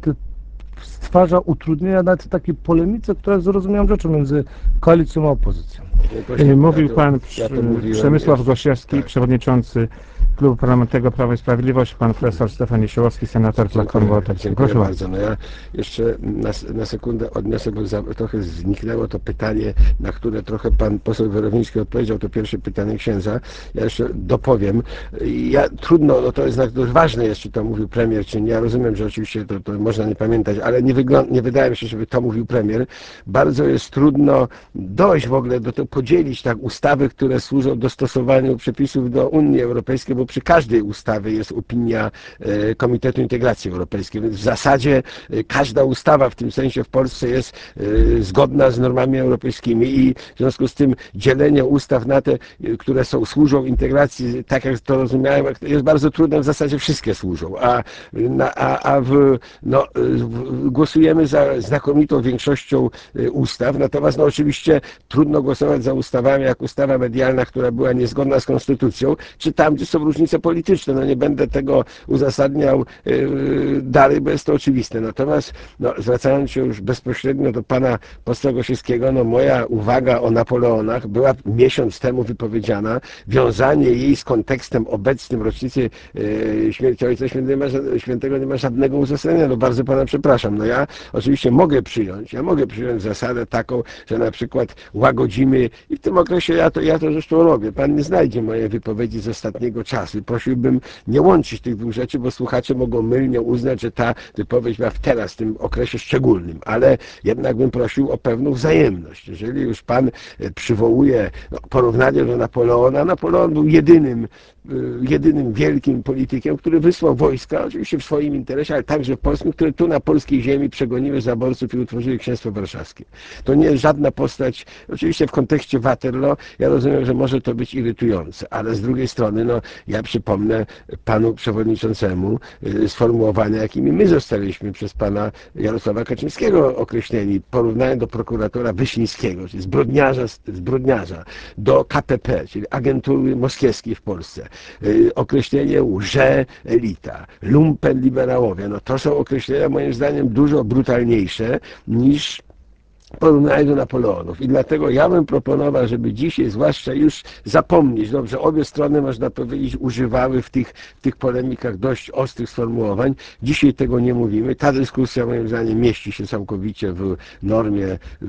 stwarza utrudnienia nawet w takiej polemice, która jest zrozumiałą rzeczą między koalicją a opozycją. Mówił Ja to- pan ja to Prze- mówiłem Przemysław jeszcze, Gosiewski, tak. przewodniczący Klubu Parlamentarnego Prawo i Sprawiedliwość, pan profesor Stefan Niesiołowski, senator Platformy Obywatelskiej. Dziękuję Proszę bardzo. No ja jeszcze na, na sekundę odniosę, bo za, trochę zniknęło to pytanie, na które trochę pan poseł Werowiński odpowiedział, to pierwsze pytanie księdza. Ja jeszcze dopowiem. Ja trudno, no to jest dość ważne jest, czy to mówił premier, czy nie. Ja rozumiem, że oczywiście to, to można nie pamiętać, ale nie, wygląda, nie wydaje mi się, żeby to mówił premier. Bardzo jest trudno dojść w ogóle do tego, podzielić tak ustawy, które służą dostosowaniu przepisów do Unii Europejskiej, bo przy każdej ustawie jest opinia e, Komitetu Integracji Europejskiej, więc w zasadzie e, każda ustawa w tym sensie w Polsce jest e, zgodna z normami europejskimi i w związku z tym dzielenie ustaw na te, e, które są, służą integracji, tak jak to rozumiałem, jest bardzo trudne, w zasadzie wszystkie służą, a, na, a, a w, no, w, głosujemy za znakomitą większością e, ustaw, natomiast no, oczywiście trudno głosować za ustawami, jak ustawa medialna, która była niezgodna z konstytucją, czy tam, gdzie są różnice polityczne. No nie będę tego uzasadniał yy, dalej, bo jest to oczywiste. Natomiast no, zwracając się już bezpośrednio do pana posła Gosiewskiego, no moja uwaga o Napoleonach była miesiąc temu wypowiedziana. Wiązanie jej z kontekstem obecnym rocznicy yy, śmierci Ojca Świętego nie, ma, Świętego nie ma żadnego uzasadnienia. No bardzo pana przepraszam. No ja oczywiście mogę przyjąć, ja mogę przyjąć zasadę taką, że na przykład łagodzimy i w tym okresie ja to, ja to zresztą robię. Pan nie znajdzie mojej wypowiedzi z ostatniego czasu. Prosiłbym nie łączyć tych dwóch rzeczy, bo słuchacze mogą mylnie uznać, że ta wypowiedź była w teraz, w tym okresie szczególnym, ale jednak bym prosił o pewną wzajemność. Jeżeli już pan przywołuje no, porównanie do Napoleona, Napoleon był jedynym, jedynym wielkim politykiem, który wysłał wojska, oczywiście w swoim interesie, ale także w polskim, które tu na polskiej ziemi przegoniły zaborców i utworzyły Księstwo Warszawskie. To nie jest żadna postać, oczywiście w kontekście Waterloo, ja rozumiem, że może to być irytujące, ale z drugiej strony, no, ja przypomnę panu przewodniczącemu y, sformułowania, jakimi my zostaliśmy przez pana Jarosława Kaczyńskiego określeni, porównanie do prokuratora Wyszyńskiego, czyli zbrodniarza, zbrodniarza, do K P P, czyli agentury moskiewskiej w Polsce, y, określenie łże elita, lumpen liberałowie, no to są określenia moim zdaniem dużo brutalniejsze niż porównanie do Napoleonów. I dlatego ja bym proponował, żeby dzisiaj zwłaszcza już zapomnieć, dobrze, obie strony, można powiedzieć, używały w tych, w tych polemikach dość ostrych sformułowań. Dzisiaj tego nie mówimy. Ta dyskusja moim zdaniem mieści się całkowicie w normie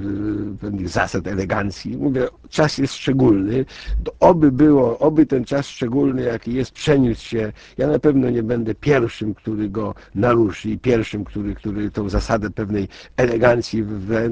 w pewnych zasad elegancji. Mówię, czas jest szczególny. Oby było, oby ten czas szczególny, jaki jest, przeniósł się. Ja na pewno nie będę pierwszym, który go naruszy i pierwszym, który, który tą zasadę pewnej elegancji w wzajemnych stosunkach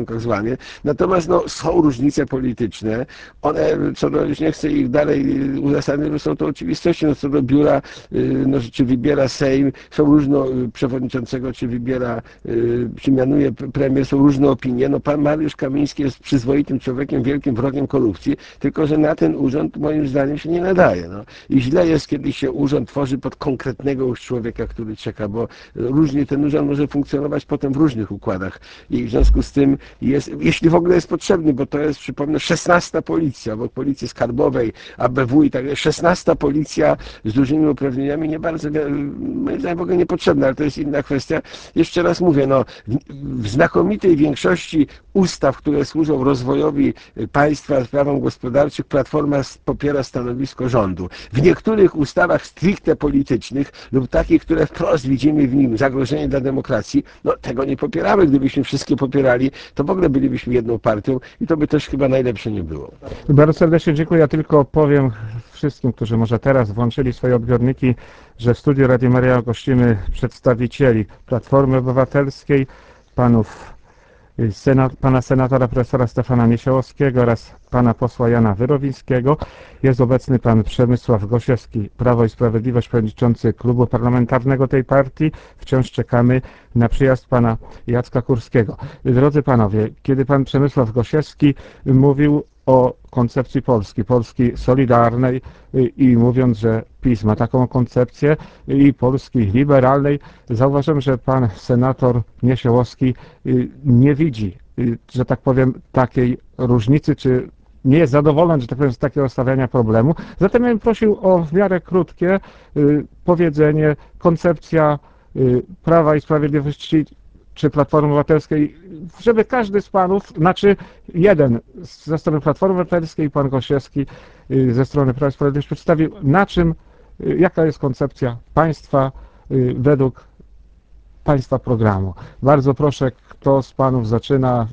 warunkach złamie. Natomiast no, są różnice polityczne. One, co do, już nie chcę ich dalej uzasadniać, bo są to oczywistości. No, co do biura, no, czy wybiera Sejm, są różne, przewodniczącego, czy wybiera, czy mianuje premier, są różne opinie. No, pan Mariusz Kamiński jest przyzwoitym człowiekiem, wielkim wrogiem korupcji, tylko że na ten urząd moim zdaniem się nie nadaje. No. I źle jest, kiedy się urząd tworzy pod konkretnego już człowieka, który czeka, bo różnie ten urząd może funkcjonować potem w różnych układach. I w związku z tym jest, jeśli w ogóle jest potrzebny, bo to jest, przypomnę, szesnasta policja, bo policji skarbowej, A B W i tak dalej, szesnasta policja z dużymi uprawnieniami nie bardzo, moim zdaniem w ogóle niepotrzebna, ale to jest inna kwestia. Jeszcze raz mówię, no, w znakomitej większości ustaw, które służą rozwojowi państwa, sprawom gospodarczych, Platforma popiera stanowisko rządu. W niektórych ustawach stricte politycznych lub takich, które wprost widzimy w nim zagrożenie dla demokracji, no tego nie popieramy. Gdybyśmy wszystkie popierali, to w ogóle bylibyśmy jedną partią i to by też chyba najlepsze nie było. Bardzo serdecznie dziękuję. Ja tylko powiem wszystkim, którzy może teraz włączyli swoje odbiorniki, że w studiu Radia Maryja gościmy przedstawicieli Platformy Obywatelskiej, panów Senat, pana senatora profesora Stefana Niesiołowskiego oraz pana posła Jana Wyrowińskiego. Jest obecny pan Przemysław Gosiewski, Prawo i Sprawiedliwość, przewodniczący klubu parlamentarnego tej partii. Wciąż czekamy na przyjazd pana Jacka Kurskiego. Drodzy panowie, kiedy pan Przemysław Gosiewski mówił o koncepcji Polski, Polski solidarnej i mówiąc, że PiS ma taką koncepcję i Polski liberalnej, zauważyłem, że pan senator Niesiołowski nie widzi, że tak powiem, takiej różnicy, czy nie jest zadowolony, że tak powiem, z takiego stawiania problemu. Zatem ja bym prosił o w miarę krótkie powiedzenie, koncepcja Prawa i Sprawiedliwości czy Platformy Obywatelskiej, żeby każdy z panów, znaczy jeden ze strony Platformy Obywatelskiej, pan Gosiewski ze strony Prawa i Sprawiedliwości przedstawił, na czym, jaka jest koncepcja państwa według państwa programu. Bardzo proszę, kto z panów zaczyna?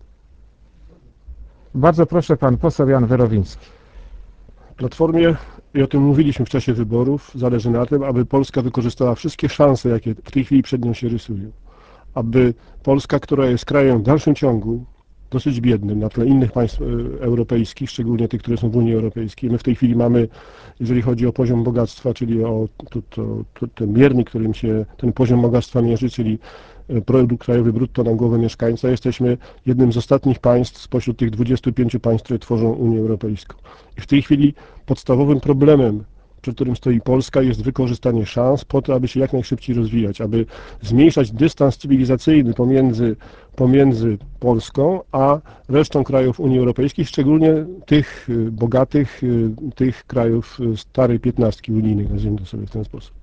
Bardzo proszę, pan poseł Jan Wyrowiński. Platformie, i o tym mówiliśmy w czasie wyborów, zależy na tym, aby Polska wykorzystała wszystkie szanse, jakie w tej chwili przed nią się rysują. Aby Polska, która jest krajem w dalszym ciągu dosyć biednym na tle innych państw europejskich, szczególnie tych, które są w Unii Europejskiej. My w tej chwili mamy, jeżeli chodzi o poziom bogactwa, czyli o to, to, to, ten miernik, którym się ten poziom bogactwa mierzy, czyli produkt krajowy brutto na głowę mieszkańca, jesteśmy jednym z ostatnich państw spośród tych dwudziestu pięciu państw, które tworzą Unię Europejską. I w tej chwili podstawowym problemem, przed którym stoi Polska, jest wykorzystanie szans po to, aby się jak najszybciej rozwijać, aby zmniejszać dystans cywilizacyjny pomiędzy, pomiędzy Polską a resztą krajów Unii Europejskiej, szczególnie tych bogatych, tych krajów starej piętnastki unijnej, nazwijmy to sobie w ten sposób.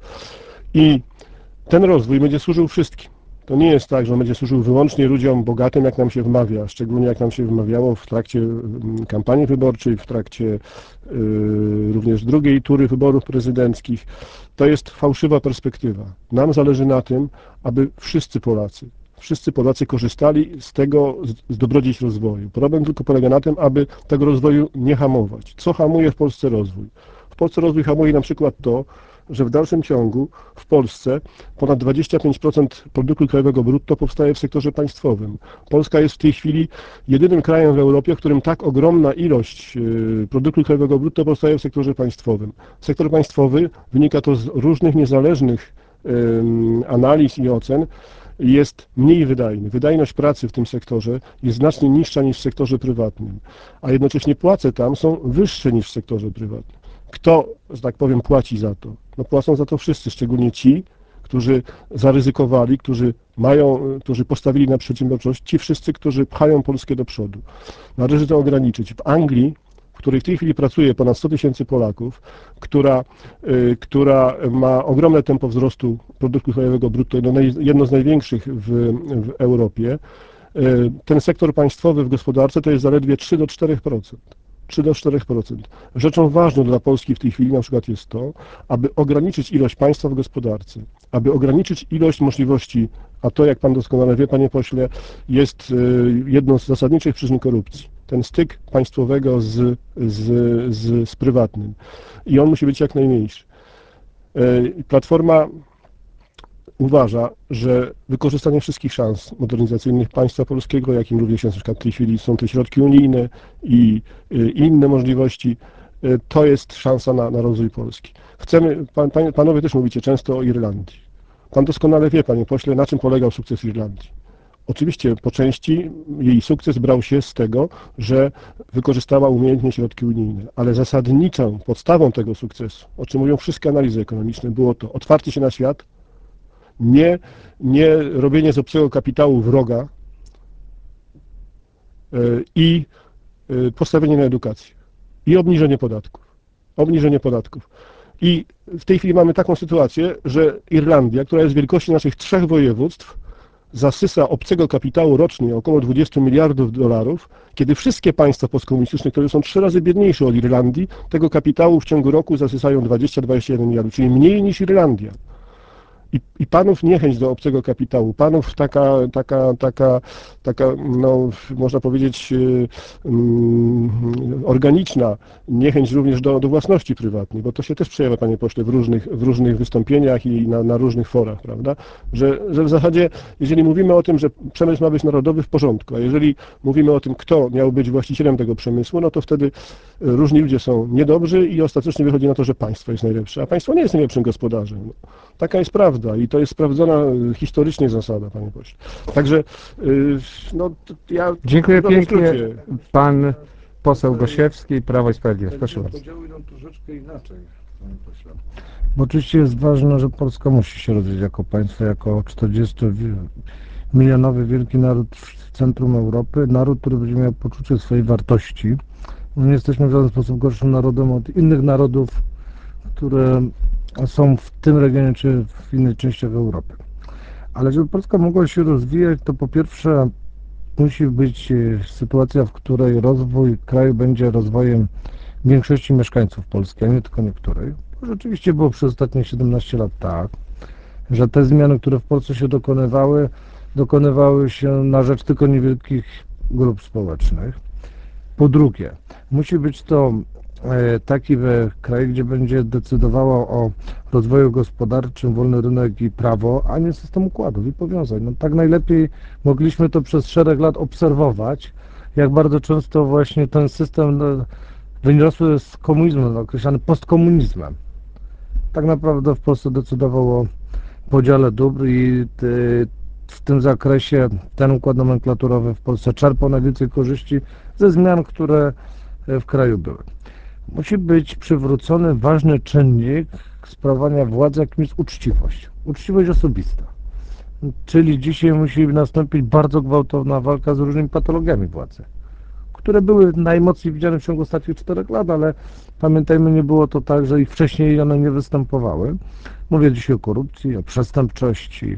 I ten rozwój będzie służył wszystkim. To nie jest tak, że on będzie służył wyłącznie ludziom bogatym, jak nam się wmawia, szczególnie jak nam się wmawiało w trakcie kampanii wyborczej, w trakcie y, również drugiej tury wyborów prezydenckich. To jest fałszywa perspektywa. Nam zależy na tym, aby wszyscy Polacy, wszyscy Polacy korzystali z tego, z dobrodziejstw rozwoju. Problem tylko polega na tym, aby tego rozwoju nie hamować. Co hamuje w Polsce rozwój? W Polsce rozwój hamuje na przykład to, że w dalszym ciągu w Polsce ponad dwadzieścia pięć procent produktu krajowego brutto powstaje w sektorze państwowym. Polska jest w tej chwili jedynym krajem w Europie, w którym tak ogromna ilość produktu krajowego brutto powstaje w sektorze państwowym. Sektor państwowy, wynika to z różnych niezależnych analiz i ocen, jest mniej wydajny. Wydajność pracy w tym sektorze jest znacznie niższa niż w sektorze prywatnym, a jednocześnie płace tam są wyższe niż w sektorze prywatnym. Kto, że tak powiem, płaci za to? No płacą za to wszyscy, szczególnie ci, którzy zaryzykowali, którzy mają, którzy postawili na przedsiębiorczość, ci wszyscy, którzy pchają Polskę do przodu. Należy to ograniczyć. W Anglii, w której w tej chwili pracuje ponad sto tysięcy Polaków, która, y, która ma ogromne tempo wzrostu produktu krajowego brutto, jedno, jedno z największych w, w Europie, y, ten sektor państwowy w gospodarce to jest zaledwie trzy do czterech procent. trzy do czterech procent. Rzeczą ważną dla Polski w tej chwili na przykład jest to, aby ograniczyć ilość państwa w gospodarce, aby ograniczyć ilość możliwości, a to, jak pan doskonale wie, panie pośle, jest jedną z zasadniczych przyczyn korupcji. Ten styk państwowego z, z, z, z prywatnym. I on musi być jak najmniejszy. Platforma uważa, że wykorzystanie wszystkich szans modernizacyjnych państwa polskiego, jakim również jest na przykład w tej chwili są te środki unijne i y, inne możliwości, y, to jest szansa na, na rozwój Polski. Chcemy, pan, pan, panowie też mówicie często o Irlandii. Pan doskonale wie, panie pośle, na czym polegał sukces Irlandii. Oczywiście po części jej sukces brał się z tego, że wykorzystała umiejętnie środki unijne, ale zasadniczą podstawą tego sukcesu, o czym mówią wszystkie analizy ekonomiczne, było to otwarcie się na świat, nie, nie robienie z obcego kapitału wroga yy, i yy, postawienie na edukację i obniżenie podatków. Obniżenie podatków. I w tej chwili mamy taką sytuację, że Irlandia, która jest wielkości naszych trzech województw, zasysa obcego kapitału rocznie około dwadzieścia miliardów dolarów, kiedy wszystkie państwa postkomunistyczne, które są trzy razy biedniejsze od Irlandii, tego kapitału w ciągu roku zasysają dwadzieścia do dwudziestu jeden miliardów, czyli mniej niż Irlandia. I, I panów niechęć do obcego kapitału, panów taka, taka, taka, taka no, można powiedzieć, yy, yy, organiczna niechęć również do, do własności prywatnej, bo to się też przejawia, panie pośle, w różnych, w różnych wystąpieniach i na, na różnych forach, prawda? Że, że w zasadzie, jeżeli mówimy o tym, że przemysł ma być narodowy, w porządku, a jeżeli mówimy o tym, kto miał być właścicielem tego przemysłu, no to wtedy różni ludzie są niedobrzy i ostatecznie wychodzi na to, że państwo jest najlepsze, a państwo nie jest najlepszym gospodarzem. No, taka jest prawda. I to jest sprawdzona historycznie zasada, panie pośle. Także, yy, no, ja... Dziękuję w pięknie. skrócie. Pan poseł Gosiewski, Prawo i Sprawiedliwość. Proszę bardzo. Podziały idą troszeczkę inaczej, panie pośle. Bo oczywiście jest ważne, że Polska musi się rozwijać jako państwo, jako czterdziestomilionowy wielki naród w centrum Europy, naród, który będzie miał poczucie swojej wartości. My nie jesteśmy w żaden sposób gorszym narodem od innych narodów, które są w tym regionie czy w innych częściach Europy. Ale żeby Polska mogła się rozwijać, to po pierwsze musi być sytuacja, w której rozwój kraju będzie rozwojem większości mieszkańców Polski, a nie tylko niektórej. Bo rzeczywiście było przez ostatnie siedemnaście lat tak, że te zmiany, które w Polsce się dokonywały, dokonywały się na rzecz tylko niewielkich grup społecznych. Po drugie, musi być to taki kraj, gdzie będzie decydowało o rozwoju gospodarczym wolny rynek i prawo, a nie system układów i powiązań. No, tak najlepiej mogliśmy to przez szereg lat obserwować, jak bardzo często właśnie ten system wyniosły z komunizmu, określany postkomunizmem. Tak naprawdę w Polsce decydował o podziale dóbr i w tym zakresie ten układ nomenklaturowy w Polsce czerpał najwięcej korzyści ze zmian, które w kraju były. Musi być przywrócony ważny czynnik sprawowania władzy, jakim jest uczciwość. Uczciwość osobista. Czyli dzisiaj musi nastąpić bardzo gwałtowna walka z różnymi patologiami władzy, które były najmocniej widziane w ciągu ostatnich czterech lat, ale pamiętajmy, nie było to tak, że ich wcześniej one nie występowały. Mówię dzisiaj o korupcji, o przestępczości,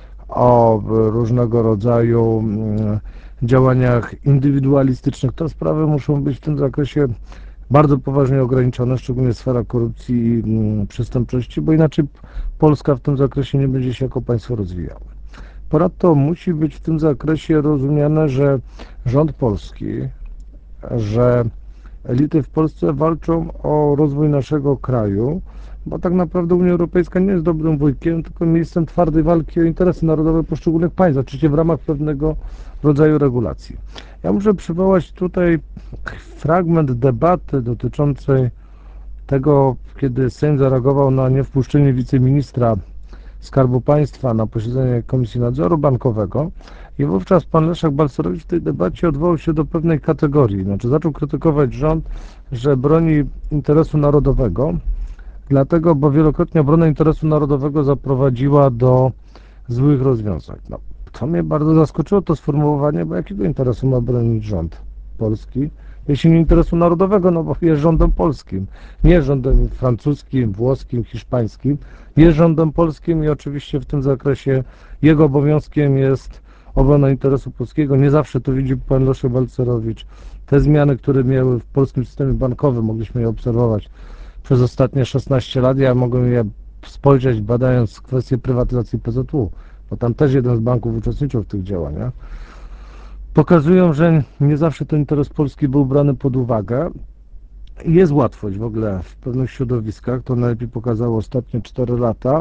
o różnego rodzaju działaniach indywidualistycznych. Te sprawy muszą być w tym zakresie bardzo poważnie ograniczone, szczególnie sfera korupcji i przestępczości, bo inaczej Polska w tym zakresie nie będzie się jako państwo rozwijała. Ponadto musi być w tym zakresie rozumiane, że rząd polski, że elity w Polsce walczą o rozwój naszego kraju, bo tak naprawdę Unia Europejska nie jest dobrym wujkiem, tylko miejscem twardej walki o interesy narodowe poszczególnych państw, oczywiście w ramach pewnego rodzaju regulacji. Ja muszę przywołać tutaj fragment debaty dotyczącej tego, kiedy Sejm zareagował na niewpuszczenie wiceministra Skarbu Państwa na posiedzenie Komisji Nadzoru Bankowego i wówczas pan Leszek Balcerowicz w tej debacie odwołał się do pewnej kategorii, znaczy zaczął krytykować rząd, że broni interesu narodowego, dlatego, bo wielokrotnie obrona interesu narodowego zaprowadziła do złych rozwiązań. No, to mnie bardzo zaskoczyło to sformułowanie, bo jakiego interesu ma bronić rząd polski, jeśli nie interesu narodowego, no bo jest rządem polskim, nie rządem francuskim, włoskim, hiszpańskim, jest rządem polskim i oczywiście w tym zakresie jego obowiązkiem jest obrona interesu polskiego. Nie zawsze to widzi pan Leszek Balcerowicz. Te zmiany, które miały w polskim systemie bankowym, mogliśmy je obserwować przez ostatnie szesnaście lat. Ja mogłem je spojrzeć, badając kwestię prywatyzacji P Z U, bo tam też jeden z banków uczestniczył w tych działaniach. Pokazują, że nie zawsze ten interes polski był brany pod uwagę. Jest łatwość w ogóle w pewnych środowiskach, to najlepiej pokazało ostatnie cztery lata,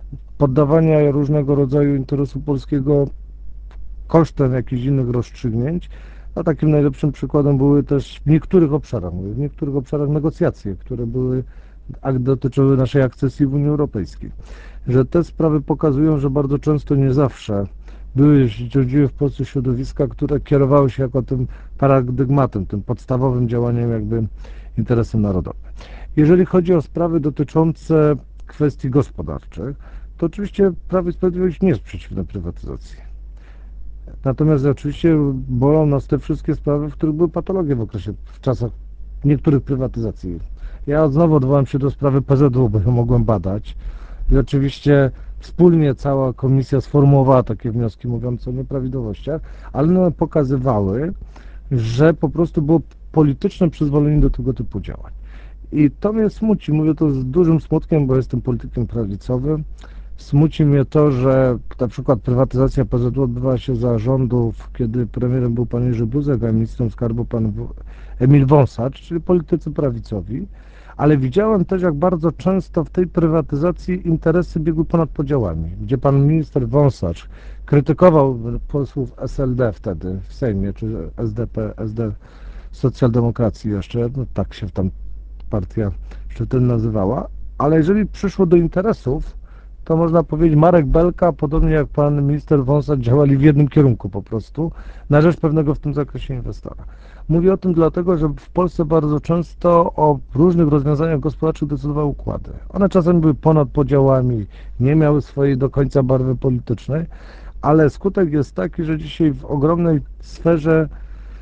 poddawania różnego rodzaju interesu polskiego kosztem jakichś innych rozstrzygnięć, a takim najlepszym przykładem były też w niektórych obszarach, mówię, w niektórych obszarach negocjacje, które były, ak- dotyczyły naszej akcesji w Unii Europejskiej. Że te sprawy pokazują, że bardzo często nie zawsze były, rządziły w Polsce środowiska, które kierowały się jako tym paradygmatem, tym podstawowym działaniem jakby interesem narodowym. Jeżeli chodzi o sprawy dotyczące kwestii gospodarczych, to oczywiście Prawo i Sprawiedliwość nie jest przeciwne prywatyzacji. Natomiast oczywiście bolą nas te wszystkie sprawy, w których były patologie w okresie, w czasach niektórych prywatyzacji. Ja znowu odwołam się do sprawy P Z U, bo ją mogłem badać. I oczywiście wspólnie cała komisja sformułowała takie wnioski mówiące o nieprawidłowościach, ale one pokazywały, że po prostu było polityczne przyzwolenie do tego typu działań. I to mnie smuci, mówię to z dużym smutkiem, bo jestem politykiem prawicowym. Smuci mnie to, że na przykład prywatyzacja P Z U odbywała się za rządów, kiedy premierem był pan Jerzy Buzek, a ministrem skarbu pan Emil Wąsacz, czyli politycy prawicowi, ale widziałem też, jak bardzo często w tej prywatyzacji interesy biegły ponad podziałami, gdzie pan minister Wąsacz krytykował posłów S L D wtedy w Sejmie, czy S D P, S D, Socjaldemokracji jeszcze, no tak się tam partia jeszcze wtedy nazywała, ale jeżeli przyszło do interesów, to można powiedzieć, Marek Belka, podobnie jak pan minister Wąsacz, działali w jednym kierunku po prostu, na rzecz pewnego w tym zakresie inwestora. Mówię o tym dlatego, że w Polsce bardzo często o różnych rozwiązaniach gospodarczych decydowały układy. One czasem były ponad podziałami, nie miały swojej do końca barwy politycznej, ale skutek jest taki, że dzisiaj w ogromnej sferze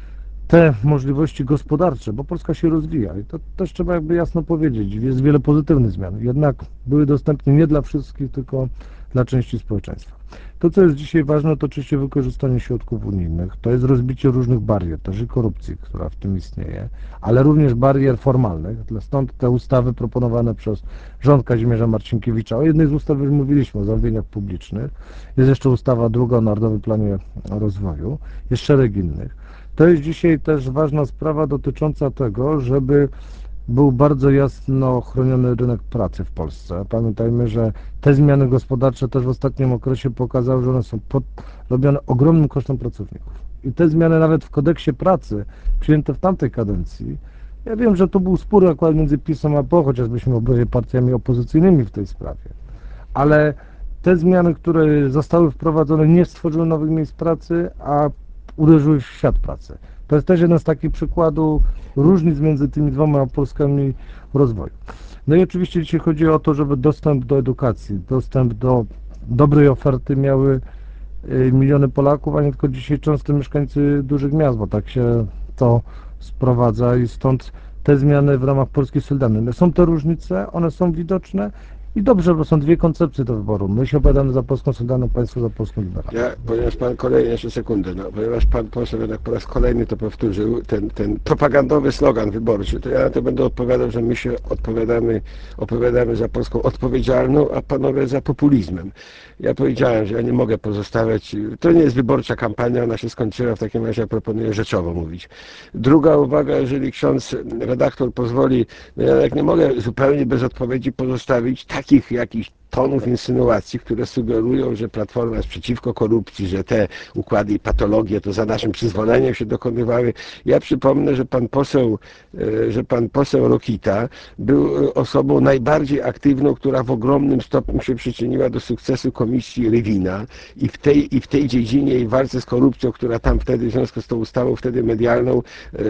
te możliwości gospodarcze, bo Polska się rozwija i to też trzeba jakby jasno powiedzieć, jest wiele pozytywnych zmian, jednak były dostępne nie dla wszystkich, tylko dla części społeczeństwa. To, co jest dzisiaj ważne, to oczywiście wykorzystanie środków unijnych, to jest rozbicie różnych barier, też i korupcji, która w tym istnieje, ale również barier formalnych, stąd te ustawy proponowane przez rząd Kazimierza Marcinkiewicza. O jednej z ustaw już mówiliśmy, o zamówieniach publicznych, jest jeszcze ustawa druga o Narodowym Planie Rozwoju, jest szereg innych. To jest dzisiaj też ważna sprawa dotycząca tego, żeby był bardzo jasno chroniony rynek pracy w Polsce. Pamiętajmy, że te zmiany gospodarcze też w ostatnim okresie pokazały, że one są pod, robione ogromnym kosztem pracowników. I te zmiany nawet w kodeksie pracy przyjęte w tamtej kadencji, ja wiem, że to był spór akurat między PiS-em a P O, chociaż byliśmy oboje partiami opozycyjnymi w tej sprawie, ale te zmiany, które zostały wprowadzone, nie stworzyły nowych miejsc pracy, a uderzyły w świat pracy. To jest też jeden z takich przykładów różnic między tymi dwoma Polskami rozwoju. No i oczywiście dzisiaj chodzi o to, żeby dostęp do edukacji, dostęp do dobrej oferty miały miliony Polaków, a nie tylko dzisiaj często mieszkańcy dużych miast, bo tak się to sprowadza i stąd te zmiany w ramach Polski Solidarnej. Są te różnice, one są widoczne i dobrze, bo są dwie koncepcje do wyboru. My się opowiadamy za Polską Solidarną, Państwo za Polską Liberalną. Ja, ponieważ pan kolejny, jeszcze sekundę, no, ponieważ pan poseł jednak po raz kolejny to powtórzył, ten, ten propagandowy slogan wyborczy, to ja na to będę odpowiadał, że my się odpowiadamy, opowiadamy za Polską odpowiedzialną, a panowie za populizmem. Ja powiedziałem, że ja nie mogę pozostawiać, to nie jest wyborcza kampania, ona się skończyła, w takim razie ja proponuję rzeczowo mówić. Druga uwaga, jeżeli ksiądz redaktor pozwoli, no ja jak nie mogę zupełnie bez odpowiedzi pozostawić takich jakichś tonów insynuacji, które sugerują, że Platforma jest przeciwko korupcji, że te układy i patologie to za naszym przyzwoleniem się dokonywały. Ja przypomnę, że pan poseł, że pan poseł Rokita był osobą najbardziej aktywną, która w ogromnym stopniu się przyczyniła do sukcesu Komisji Rywina i w tej, i w tej dziedzinie i walce z korupcją, która tam wtedy w związku z tą ustawą wtedy medialną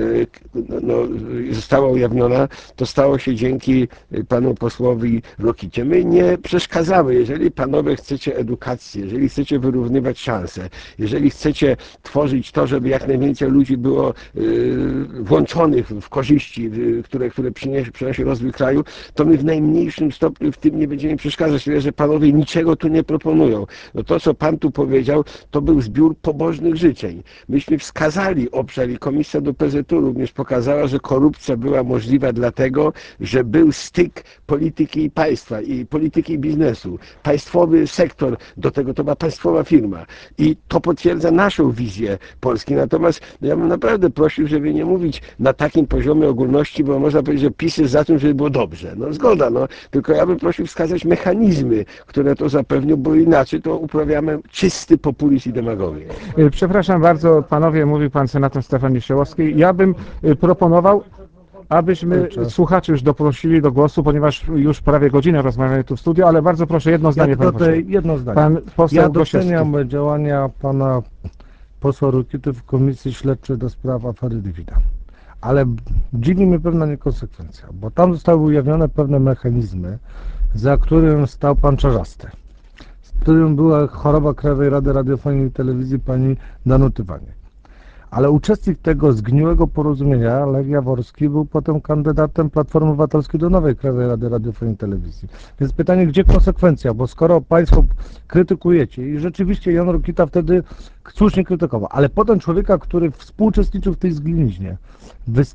no, została ujawniona, to stało się dzięki panu posłowi Rokicie. My nie przeszkadzamy przeszkadzamy. Jeżeli panowie chcecie edukację, jeżeli chcecie wyrównywać szanse, jeżeli chcecie tworzyć to, żeby jak najwięcej ludzi było yy, włączonych w korzyści, yy, które, które przyniesie, przynosi rozwój kraju, to my w najmniejszym stopniu w tym nie będziemy przeszkadzać. Tyle, że panowie niczego tu nie proponują. No to, co pan tu powiedział, to był zbiór pobożnych życzeń. Myśmy wskazali obszar i Komisja do P Z U również pokazała, że korupcja była możliwa dlatego, że był styk polityki i państwa i polityki i biznesu. biznesu, państwowy sektor, do tego to ma państwowa firma i to potwierdza naszą wizję Polski. Natomiast ja bym naprawdę prosił, żeby nie mówić na takim poziomie ogólności, bo można powiedzieć, że PiS jest za tym, żeby było dobrze. No zgoda, no, tylko ja bym prosił wskazać mechanizmy, które to zapewnią, bo inaczej to uprawiamy czysty populizm i demagogię. Y, Przepraszam bardzo, panowie, mówił pan senator Stefan Niesiołowski. Ja bym y, proponował, abyśmy Kurczę. słuchaczy już doprosili do głosu, ponieważ już prawie godzinę rozmawiamy tu w studiu, ale bardzo proszę jedno zdanie, Ja panie tutaj pośle. jedno zdanie. Pan poseł Ja Gosiewski. doceniam działania pana posła Rokity w Komisji Śledczej do spraw afery Livida. Ale dziwi mnie pewna niekonsekwencja, bo tam zostały ujawnione pewne mechanizmy, za którym stał pan Czarzasty, z którym była choroba Krajowej Rady Radiofonii i Telewizji pani Danuty Waniek. Ale uczestnik tego zgniłego porozumienia, Lech Jaworski, był potem kandydatem Platformy Obywatelskiej do nowej Krajowej Rady Radiofonii i Telewizji. Więc pytanie, gdzie konsekwencja? Bo skoro państwo krytykujecie i rzeczywiście Jan Rokita wtedy słusznie krytykował, ale potem człowieka, który współuczestniczył w tej zgniliźnie,